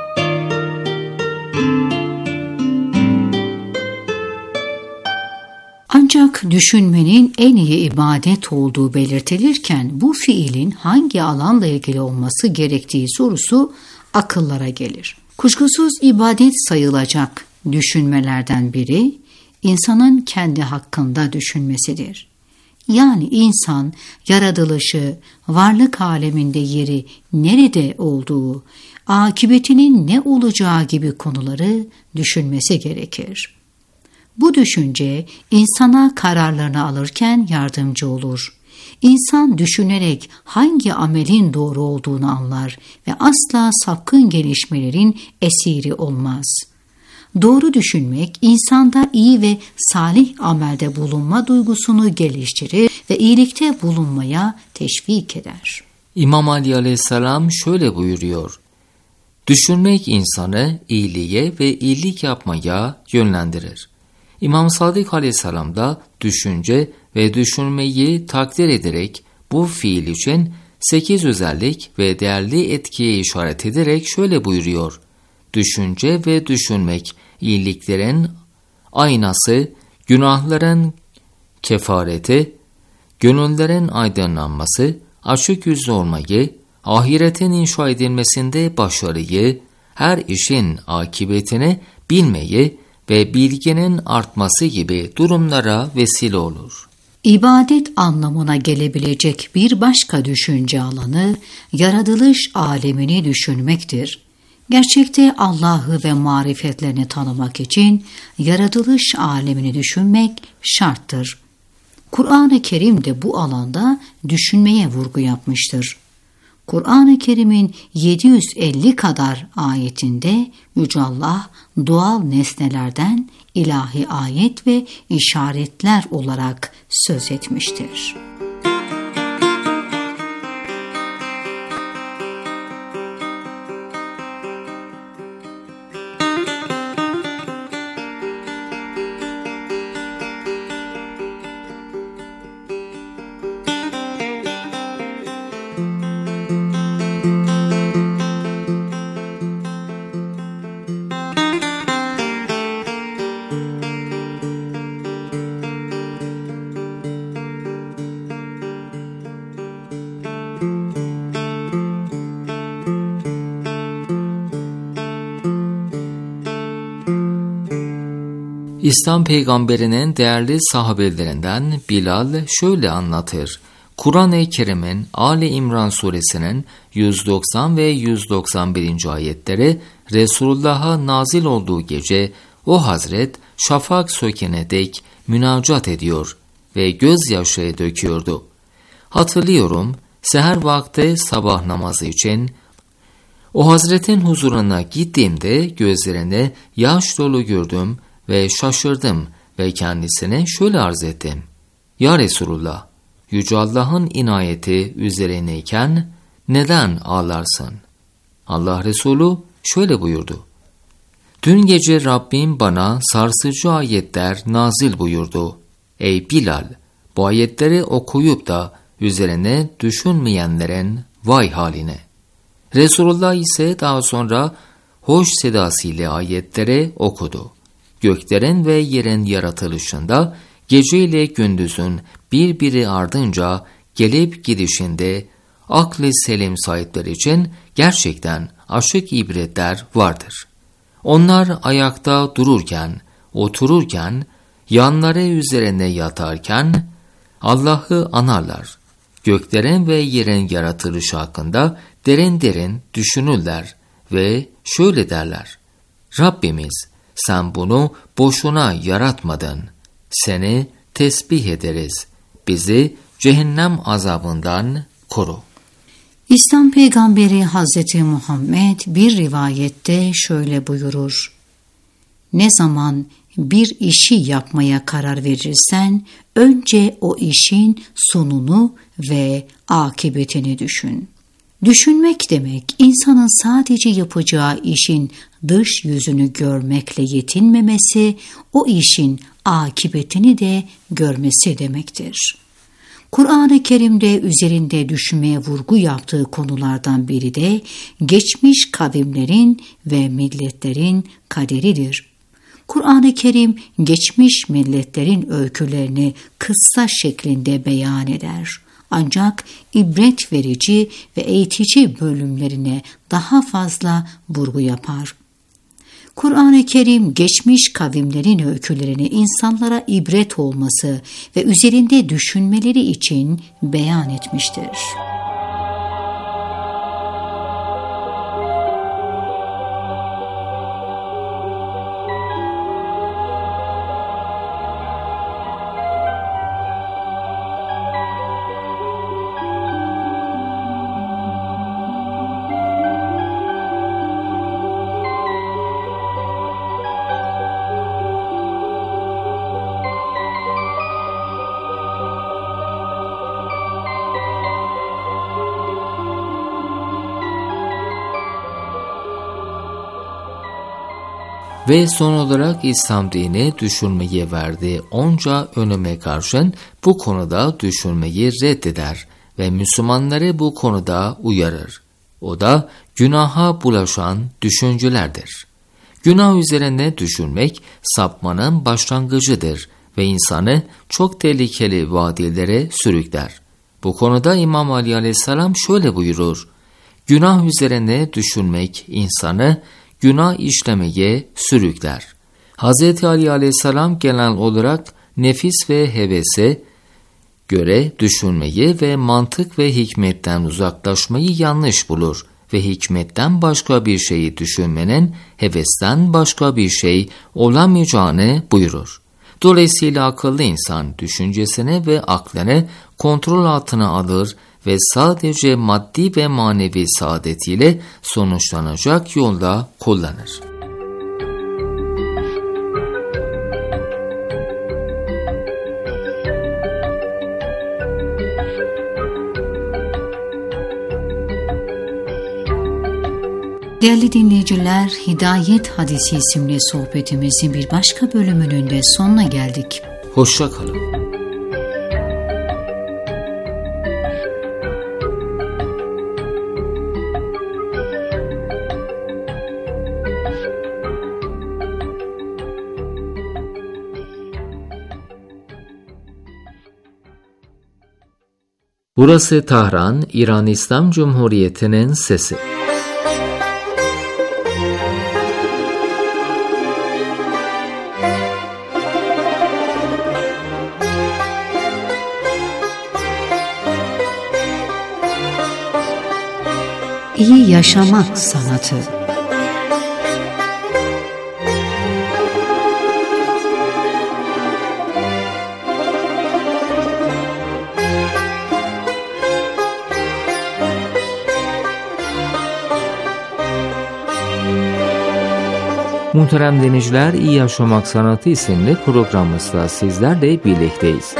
Ancak düşünmenin en iyi ibadet olduğu belirtilirken bu fiilin hangi alanla ilgili olması gerektiği sorusu akıllara gelir. Kuşkusuz ibadet sayılacak düşünmelerden biri insanın kendi hakkında düşünmesidir. Yani insan yaratılışı, varlık aleminde yeri nerede olduğu, akıbetinin ne olacağı gibi konuları düşünmesi gerekir. Bu düşünce insana kararlarını alırken yardımcı olur. İnsan düşünerek hangi amelin doğru olduğunu anlar ve asla sapkın gelişmelerin esiri olmaz. Doğru düşünmek insanda iyi ve salih amelde bulunma duygusunu geliştirir ve iyilikte bulunmaya teşvik eder. İmam Ali Aleyhisselam şöyle buyuruyor: düşünmek insanı iyiliğe ve iyilik yapmaya yönlendirir. İmam Sadık Aleyhisselam da düşünce ve düşünmeyi takdir ederek bu fiil için sekiz özellik ve değerli etkiye işaret ederek şöyle buyuruyor: düşünce ve düşünmek iyiliklerin aynası, günahların kefareti, gönüllerin aydınlanması, açık yüzlü olmayı, ahiretin inşa edilmesinde başarıyı, her işin akıbetini bilmeyi ve bilginin artması gibi durumlara vesile olur. İbadet anlamına gelebilecek bir başka düşünce alanı yaratılış alemini düşünmektir. Gerçekte Allah'ı ve marifetlerini tanımak için yaratılış alemini düşünmek şarttır. Kur'an-ı Kerim de bu alanda düşünmeye vurgu yapmıştır. Kur'an-ı Kerim'in yedi yüz elli kadar ayetinde Yüce Allah doğal nesnelerden ilahi ayet ve işaretler olarak söz etmiştir. İslam peygamberinin değerli sahabelerinden Bilal şöyle anlatır. Kur'an-ı Kerim'in Ali İmran suresinin yüz doksan ve yüz doksan birinci ayetleri Resulullah'a nazil olduğu gece o hazret şafak sökene dek münacat ediyor ve gözyaşı döküyordu. Hatırlıyorum, seher vakti sabah namazı için o hazretin huzuruna gittiğimde gözlerine yaş dolu gördüm ve şaşırdım ve kendisine şöyle arz ettim. Ya Resulullah, Yüce Allah'ın inayeti üzerineyken neden ağlarsın? Allah Resulü şöyle buyurdu. Dün gece Rabbim bana sarsıcı ayetler nazil buyurdu. Ey Bilal, bu ayetleri okuyup da üzerine düşünmeyenlerin vay haline. Resulullah ise daha sonra hoş sedasıyla ayetleri okudu. Göklerin ve yerin yaratılışında gece ile gündüzün birbiri ardınca gelip gidişinde aklı selim sahipleri için gerçekten açık ibretler vardır. Onlar ayakta dururken, otururken, yanları üzerine yatarken Allah'ı anarlar. Göklerin ve yerin yaratılışı hakkında derin derin düşünürler ve şöyle derler. Rabbimiz, sen bunu boşuna yaratmadın. Seni tesbih ederiz. Bizi cehennem azabından koru. İslam peygamberi Hazreti Muhammed bir rivayette şöyle buyurur. Ne zaman bir işi yapmaya karar verirsen önce o işin sonunu ve akıbetini düşün. Düşünmek demek insanın sadece yapacağı işin dış yüzünü görmekle yetinmemesi, o işin akıbetini de görmesi demektir. Kur'an-ı Kerim'de üzerinde düşünmeye vurgu yaptığı konulardan biri de geçmiş kavimlerin ve milletlerin kaderidir. Kur'an-ı Kerim geçmiş milletlerin öykülerini kıssa şeklinde beyan eder. Ancak ibret verici ve eğitici bölümlerine daha fazla vurgu yapar. Kur'an-ı Kerim geçmiş kavimlerin öykülerini insanlara ibret olması ve üzerinde düşünmeleri için beyan etmiştir. Ve son olarak İslam dini düşünmeye verdiği onca öneme karşın bu konuda düşünmeyi reddeder ve Müslümanları bu konuda uyarır. O da günaha bulaşan düşüncelerdir. Günah üzerine düşünmek sapmanın başlangıcıdır ve insanı çok tehlikeli vadilere sürükler. Bu konuda İmam Ali Aleyhisselam şöyle buyurur. Günah üzerine düşünmek insanı günah işlemeye sürükler. Hz. Ali Aleyhisselam genel olarak nefis ve hevese göre düşünmeyi ve mantık ve hikmetten uzaklaşmayı yanlış bulur ve hikmetten başka bir şeyi düşünmenin hevesten başka bir şey olamayacağını buyurur. Dolayısıyla akıllı insan düşüncesini ve aklını kontrol altına alır ve sadece maddi ve manevi saadetiyle sonuçlanacak yolda kullanır. Değerli dinleyiciler, Hidayet Hadisi isimli sohbetimizin bir başka bölümünün de sonuna geldik. Hoşça kalın. Burası Tahran, İran İslam Cumhuriyeti'nin sesi. İyi yaşamak sanatı. Muhterem dinleyiciler, İyi Yaşamak Sanatı isimli programımızda sizlerle birlikteyiz.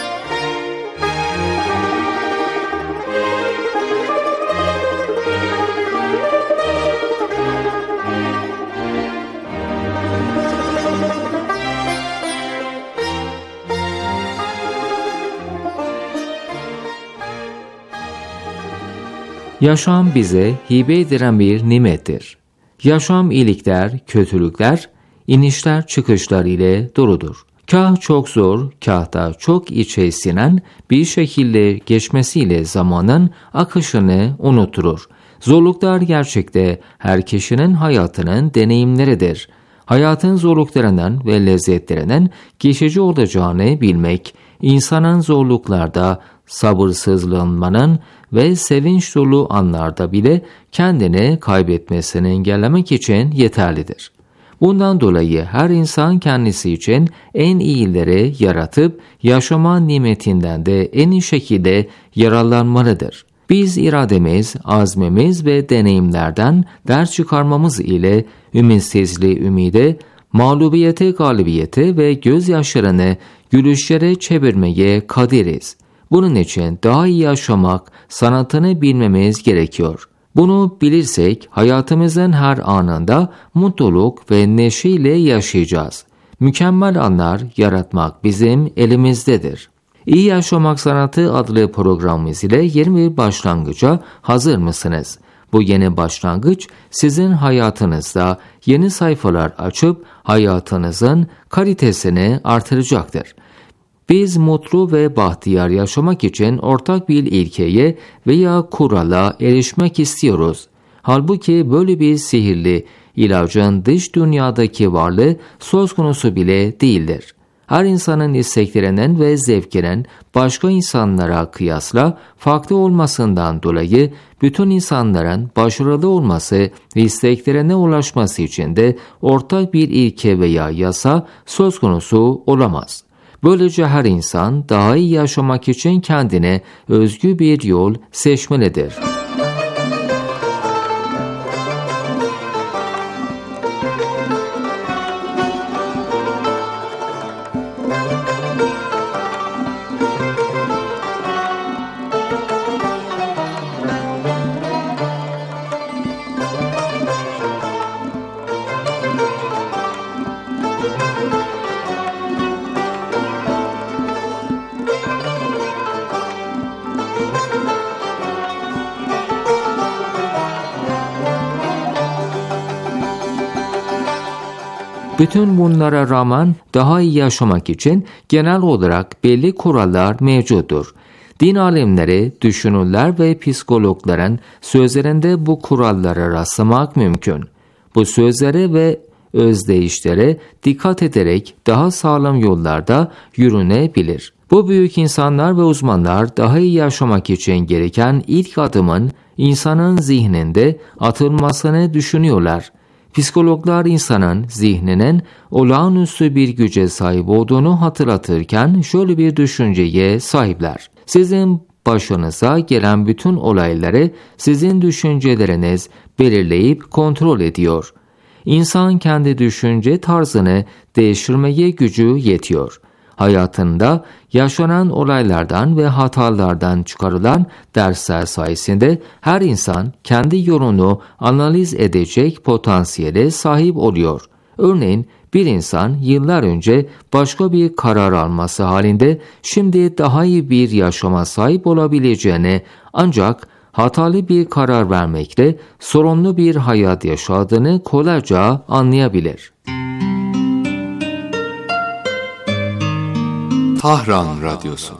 Yaşam bize hibe edilen bir nimettir. Yaşam iyilikler, kötülükler, inişler çıkışlar ile doludur. Kah çok zor, kah da çok içe sinen bir şekilde geçmesiyle zamanın akışını unutturur. Zorluklar gerçekte her kişinin hayatının deneyimleridir. Hayatın zorluklarından ve lezzetlerinden geçici olacağını bilmek, insanın zorluklarda sabırsızlanmanın ve sevinç dolu anlarda bile kendini kaybetmesini engellemek için yeterlidir. Bundan dolayı her insan kendisi için en iyileri yaratıp yaşama nimetinden de en iyi şekilde yararlanmalıdır. Biz irademiz, azmimiz ve deneyimlerden ders çıkarmamız ile ümitsizliği ümide, mağlubiyete galibiyete ve gözyaşlarını gülüşlere çevirmeye kadiriz. Bunun için daha iyi yaşamak sanatını bilmemiz gerekiyor. Bunu bilirsek hayatımızın her anında mutluluk ve neşeyle yaşayacağız. Mükemmel anlar yaratmak bizim elimizdedir. İyi Yaşamak Sanatı adlı programımız ile yeni bir başlangıca hazır mısınız? Bu yeni başlangıç sizin hayatınızda yeni sayfalar açıp hayatınızın kalitesini artıracaktır. Biz mutlu ve bahtiyar yaşamak için ortak bir ilkeye veya kurala erişmek istiyoruz. Halbuki böyle bir sihirli ilacın dış dünyadaki varlığı söz konusu bile değildir. Her insanın isteklerinin ve zevkinin başka insanlara kıyasla farklı olmasından dolayı bütün insanların başarılı olması ve isteklerine ulaşması için de ortak bir ilke veya yasa söz konusu olamaz. Böylece her insan daha iyi yaşamak için kendine özgü bir yol seçmelidir. Bütün bunlara rağmen daha iyi yaşamak için genel olarak belli kurallar mevcuttur. Din alimleri, düşünürler ve psikologların sözlerinde bu kurallara rastlamak mümkün. Bu sözlere ve özdeyişlere dikkat ederek daha sağlam yollarda yürünebilir. Bu büyük insanlar ve uzmanlar daha iyi yaşamak için gereken ilk adımın insanın zihninde atılmasını düşünüyorlar. Psikologlar insanın zihninin olağanüstü bir güce sahip olduğunu hatırlatırken şöyle bir düşünceye sahipler. Sizin başınıza gelen bütün olayları sizin düşünceleriniz belirleyip kontrol ediyor. İnsan kendi düşünce tarzını değiştirmeye gücü yetiyor. Hayatında yaşanan olaylardan ve hatalardan çıkarılan dersler sayesinde her insan kendi yolunu analiz edecek potansiyele sahip oluyor. Örneğin bir insan yıllar önce başka bir karar alması halinde şimdi daha iyi bir yaşama sahip olabileceğini, ancak hatalı bir karar vermekle sorunlu bir hayat yaşadığını kolayca anlayabilir. Tahran Radyosu.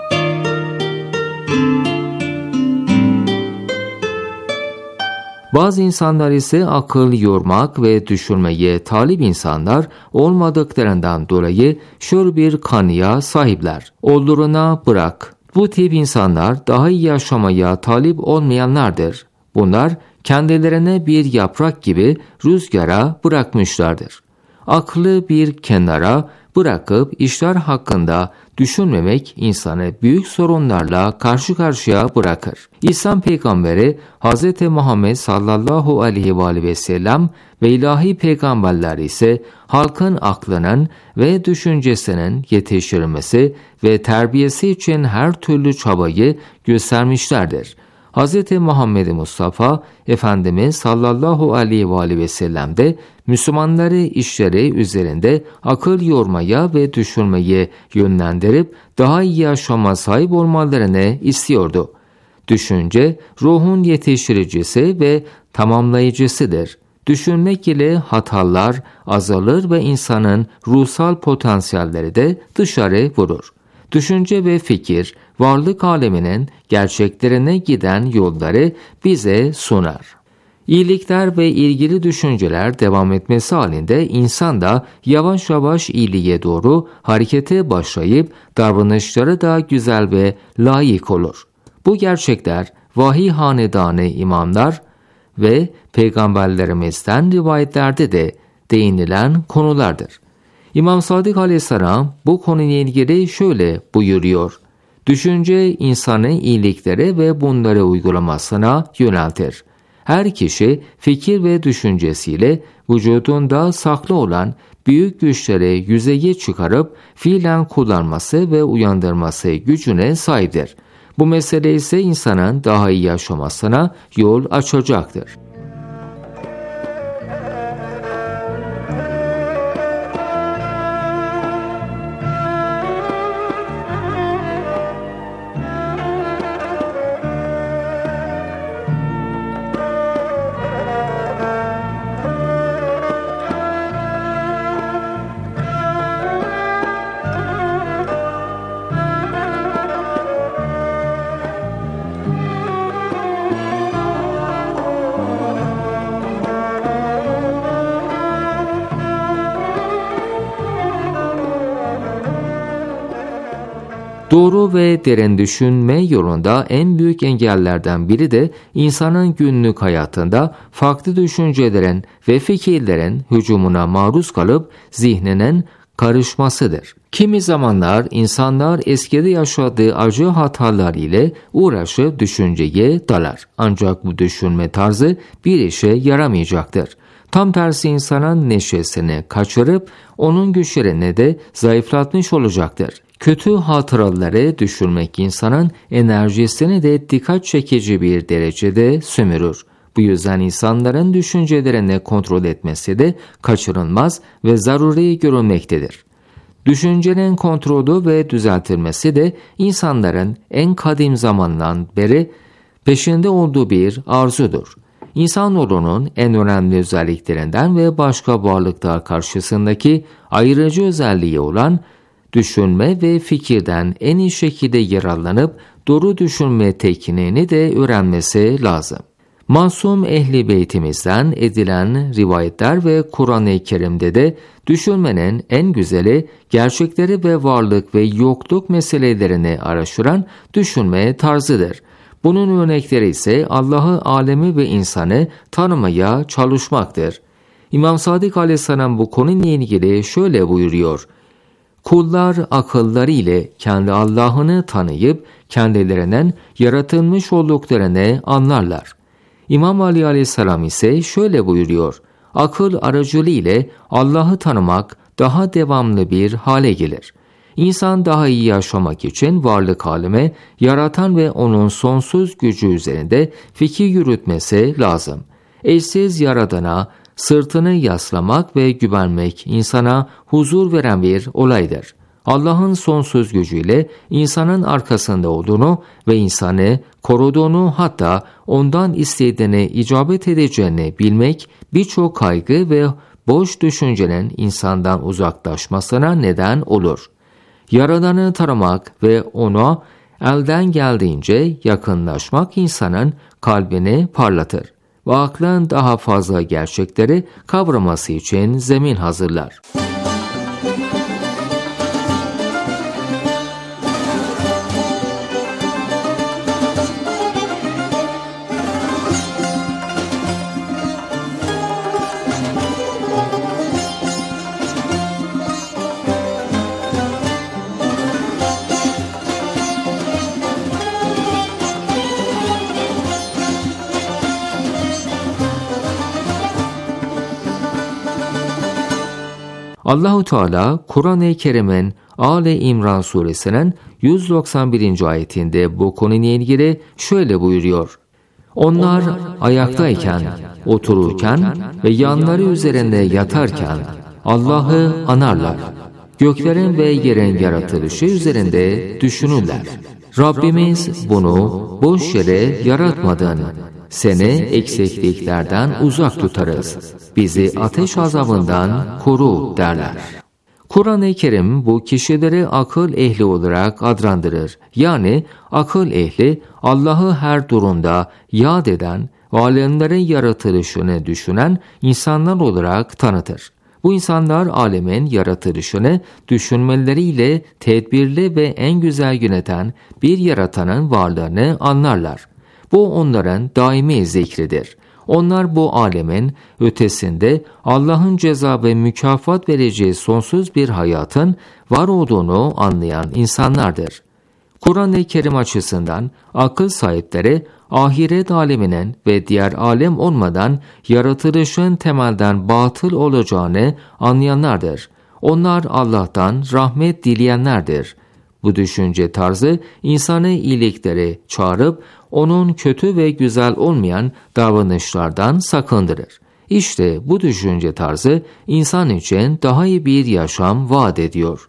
Bazı insanlar ise akıl yormak ve düşünmeye talip insanlar olmadıklarından dolayı şöyle bir kanıya sahipler: oluruna bırak. Bu tip insanlar daha iyi yaşamaya talip olmayanlardır. Bunlar kendilerine bir yaprak gibi rüzgara bırakmışlardır. Aklı bir kenara bırakıp işler hakkında düşünmemek insanı büyük sorunlarla karşı karşıya bırakır. İslam peygamberi Hz. Muhammed sallallahu aleyhi ve sellem ve ilahi peygamberler ise halkın aklının ve düşüncesinin yetiştirilmesi ve terbiyesi için her türlü çabayı göstermişlerdir. Hz. Muhammed Mustafa Efendimiz sallallahu aleyhi ve sellem de Müslümanları işleri üzerinde akıl yormaya ve düşünmeye yönlendirip daha iyi yaşama sahip olmalarını istiyordu. Düşünce, ruhun yetiştiricisi ve tamamlayıcısıdır. Düşünmek ile hatalar azalır ve insanın ruhsal potansiyelleri de dışarı vurur. Düşünce ve fikir, varlık aleminin gerçeklerine giden yolları bize sunar. İyilikler ve ilgili düşünceler devam etmesi halinde insan da yavaş yavaş iyiliğe doğru harekete başlayıp davranışları da güzel ve layık olur. Bu gerçekler vahiy hanedanı imamlar ve peygamberlerimizden rivayetlerde de değinilen konulardır. İmam Sadık Aleyhisselam bu konuyla ilgili şöyle buyuruyor: düşünce insanı iyiliklere ve bunları uygulamasına yöneltir. Her kişi fikir ve düşüncesiyle vücudunda saklı olan büyük güçleri yüzeye çıkarıp fiilen kullanması ve uyandırması gücüne sahiptir. Bu mesele ise insanın daha iyi yaşamasına yol açacaktır. Doğru ve derin düşünme yolunda en büyük engellerden biri de insanın günlük hayatında farklı düşüncelerin ve fikirlerin hücumuna maruz kalıp zihninin karışmasıdır. Kimi zamanlar insanlar eskide yaşadığı acı hatalar ile uğraşıp düşünceye dalar. Ancak bu düşünme tarzı bir işe yaramayacaktır. Tam tersi insanın neşesini kaçırıp onun güçlerini de zayıflatmış olacaktır. Kötü hatıraları düşünmek insanın enerjisini de dikkat çekici bir derecede sömürür. Bu yüzden insanların düşüncelerini kontrol etmesi de kaçınılmaz ve zaruri görülmektedir. Düşüncenin kontrolü ve düzeltilmesi de insanların en kadim zamandan beri peşinde olduğu bir arzudur. İnsanoğlunun en önemli özelliklerinden ve başka varlıklar karşısındaki ayrıcı özelliği olan düşünme ve fikirden en iyi şekilde yararlanıp doğru düşünme tekniğini de öğrenmesi lazım. Masum Ehl-i Beytimizden edilen rivayetler ve Kur'an-ı Kerim'de de düşünmenin en güzeli gerçekleri ve varlık ve yokluk meselelerini araştıran düşünme tarzıdır. Bunun örnekleri ise Allah'ı, alemi ve insanı tanımaya çalışmaktır. İmam Sadık Aleyhisselam bu konuyla ilgili şöyle buyuruyor: Kullar akılları ile kendi Allah'ını tanıyıp kendilerinden yaratılmış olduklarını anlarlar. İmam Ali Aleyhisselam ise şöyle buyuruyor: akıl aracılığı ile Allah'ı tanımak daha devamlı bir hale gelir. İnsan daha iyi yaşamak için varlık aleme, yaratan ve onun sonsuz gücü üzerinde fikir yürütmesi lazım. Eşsiz Yaradan'a sırtını yaslamak ve güvenmek insana huzur veren bir olaydır. Allah'ın sonsuz gücüyle insanın arkasında olduğunu ve insanı koruduğunu, hatta ondan istediğine icabet edeceğini bilmek birçok kaygı ve boş düşüncenin insandan uzaklaşmasına neden olur. Yaradan'ı tanımak ve ona elden geldiğince yakınlaşmak insanın kalbini parlatır ve aklın daha fazla gerçekleri kavraması için zemin hazırlar. Allahu Teala Kur'an-ı Kerim'in Ali İmran suresinin yüz doksan birinci ayetinde bu konuyla ilgili şöyle buyuruyor: onlar ayaktayken, otururken ve yanları üzerinde yatarken Allah'ı anarlar. Göklerin ve yerin yaratılışı üzerinde düşünürler. Rabbimiz bunu boş yere yaratmadığını, seni eksikliklerden uzak tutarız, bizi ateş azabından koru derler. Kur'an-ı Kerim bu kişileri akıl ehli olarak adlandırır. Yani akıl ehli Allah'ı her durumda yad eden ve alemlerin yaratılışını düşünen insanlar olarak tanıtır. Bu insanlar alemin yaratılışını düşünmeleriyle tedbirli ve en güzel yöneten bir yaratanın varlığını anlarlar. Bu onların daimi zikridir. Onlar bu alemin ötesinde Allah'ın ceza ve mükafat vereceği sonsuz bir hayatın var olduğunu anlayan insanlardır. Kur'an-ı Kerim açısından akıl sahipleri ahiret aleminin ve diğer alem olmadan yaratılışın temelden batıl olacağını anlayanlardır. Onlar Allah'tan rahmet dileyenlerdir. Bu düşünce tarzı insanı iyiliklere çağırıp onun kötü ve güzel olmayan davranışlardan sakındırır. İşte bu düşünce tarzı insan için daha iyi bir yaşam vaat ediyor.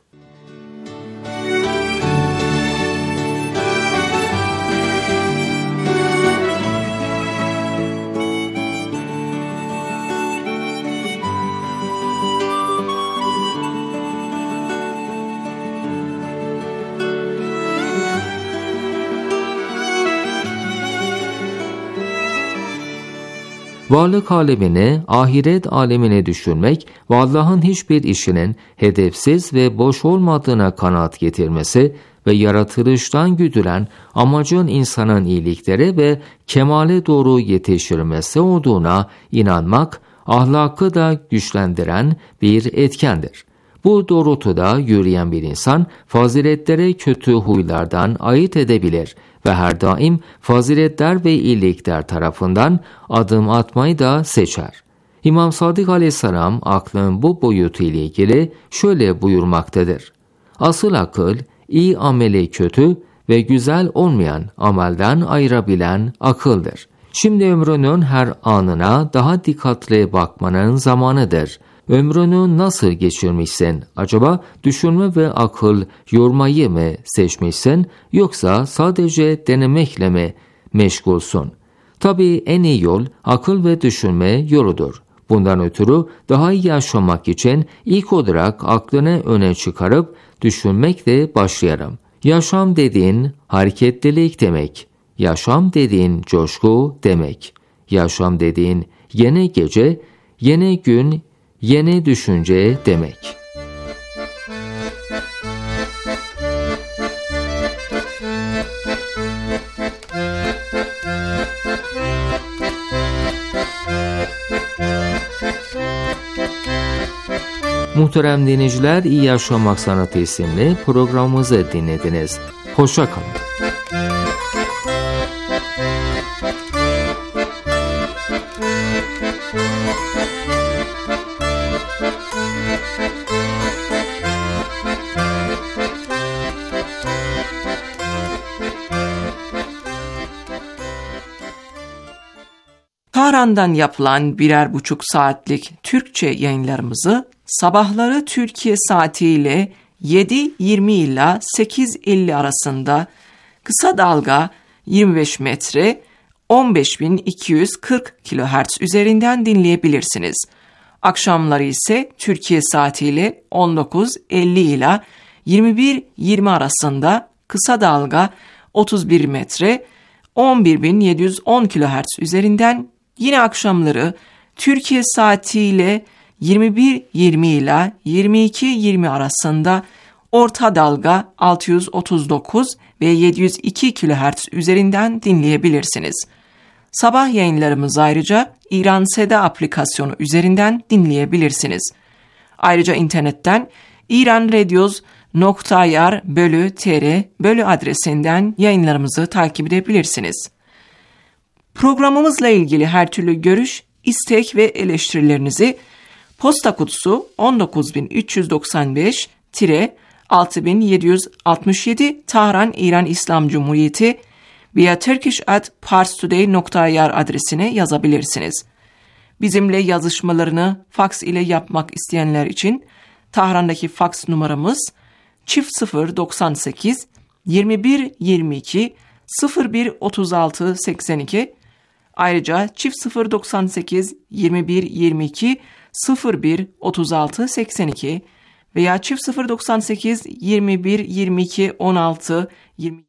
Varlık alemini, ahiret alemine düşünmek ve Allah'ın hiçbir işinin hedefsiz ve boş olmadığına kanaat getirmesi ve yaratılıştan güdülen amacın insanın iyiliklere ve kemale doğru yetiştirmesi olduğuna inanmak, ahlakı da güçlendiren bir etkendir. Bu doğrultuda yürüyen bir insan faziletleri kötü huylardan ayırt edebilir ve her daim faziletler ve iyilikler tarafından adım atmayı da seçer. İmam Sadık Aleyhisselam aklın bu boyutu ile ilgili şöyle buyurmaktadır: asıl akıl iyi ameli kötü ve güzel olmayan amelden ayırabilen akıldır. Şimdi ömrünün her anına daha dikkatli bakmanın zamanıdır. Ömrünü nasıl geçirmişsin? Acaba düşünme ve akıl yormayı mı seçmişsin, yoksa sadece denemekle mi meşgulsun? Tabii en iyi yol akıl ve düşünme yoludur. Bundan ötürü daha iyi yaşamak için ilk olarak aklını öne çıkarıp düşünmekle başlayalım. Yaşam dediğin hareketlilik demek. Yaşam dediğin coşku demek. Yaşam dediğin yeni gece, yeni gün, yeni düşünce demek. Muhterem dinleyiciler, İyi Yaşamak Sanatı isimli programımızı dinlediniz. Hoşça kalın. Tahran'dan yapılan birer buçuk saatlik Türkçe yayınlarımızı sabahları Türkiye saatiyle yedi yirmi ila sekiz elli arasında kısa dalga yirmi beş metre on beş bin iki yüz kırk kilohertz üzerinden dinleyebilirsiniz. Akşamları ise Türkiye saatiyle on dokuz elli ila yirmi bir yirmi arasında kısa dalga otuz bir metre on bir bin yedi yüz on kilohertz üzerinden, yine akşamları Türkiye saatiyle yirmi bir yirmi ila yirmi iki yirmi arasında orta dalga altı yüz otuz dokuz ve yedi yüz iki kilohertz üzerinden dinleyebilirsiniz. Sabah yayınlarımızı ayrıca İran Seda aplikasyonu üzerinden dinleyebilirsiniz. Ayrıca internetten iranradios nokta i r bölü tr bölü adresinden yayınlarımızı takip edebilirsiniz. Programımızla ilgili her türlü görüş, istek ve eleştirilerinizi posta kutusu on dokuz bin üç yüz doksan beş altı bin yedi yüz altmış yedi Tahran İran İslam Cumhuriyeti veya turkish at parstoday nokta i r adresine yazabilirsiniz. Bizimle yazışmalarını faks ile yapmak isteyenler için Tahran'daki faks numaramız çift sıfır doksan sekiz yirmi bir yirmi iki sıfır bir otuz altı seksen iki, ayrıca çift sıfır doksan sekiz yirmi bir yirmi iki sıfır bir otuz altı seksen iki veya çift sıfır doksan sekiz yirmi bir yirmi iki on altı yirmi.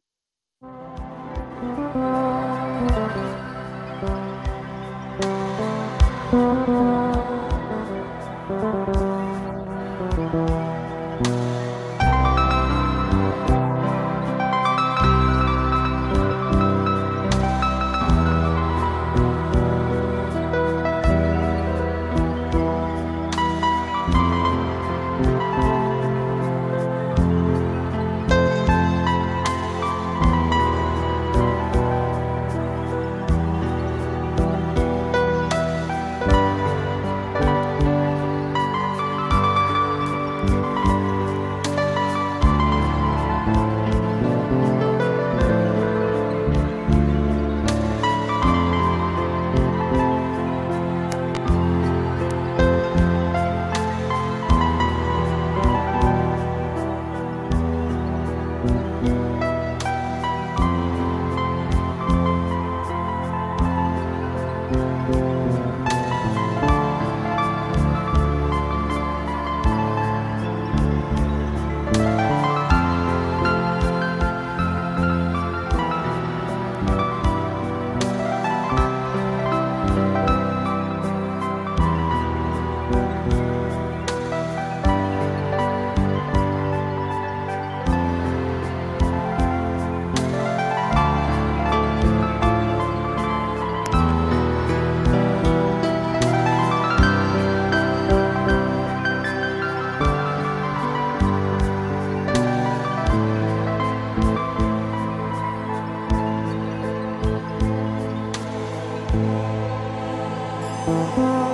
Müzik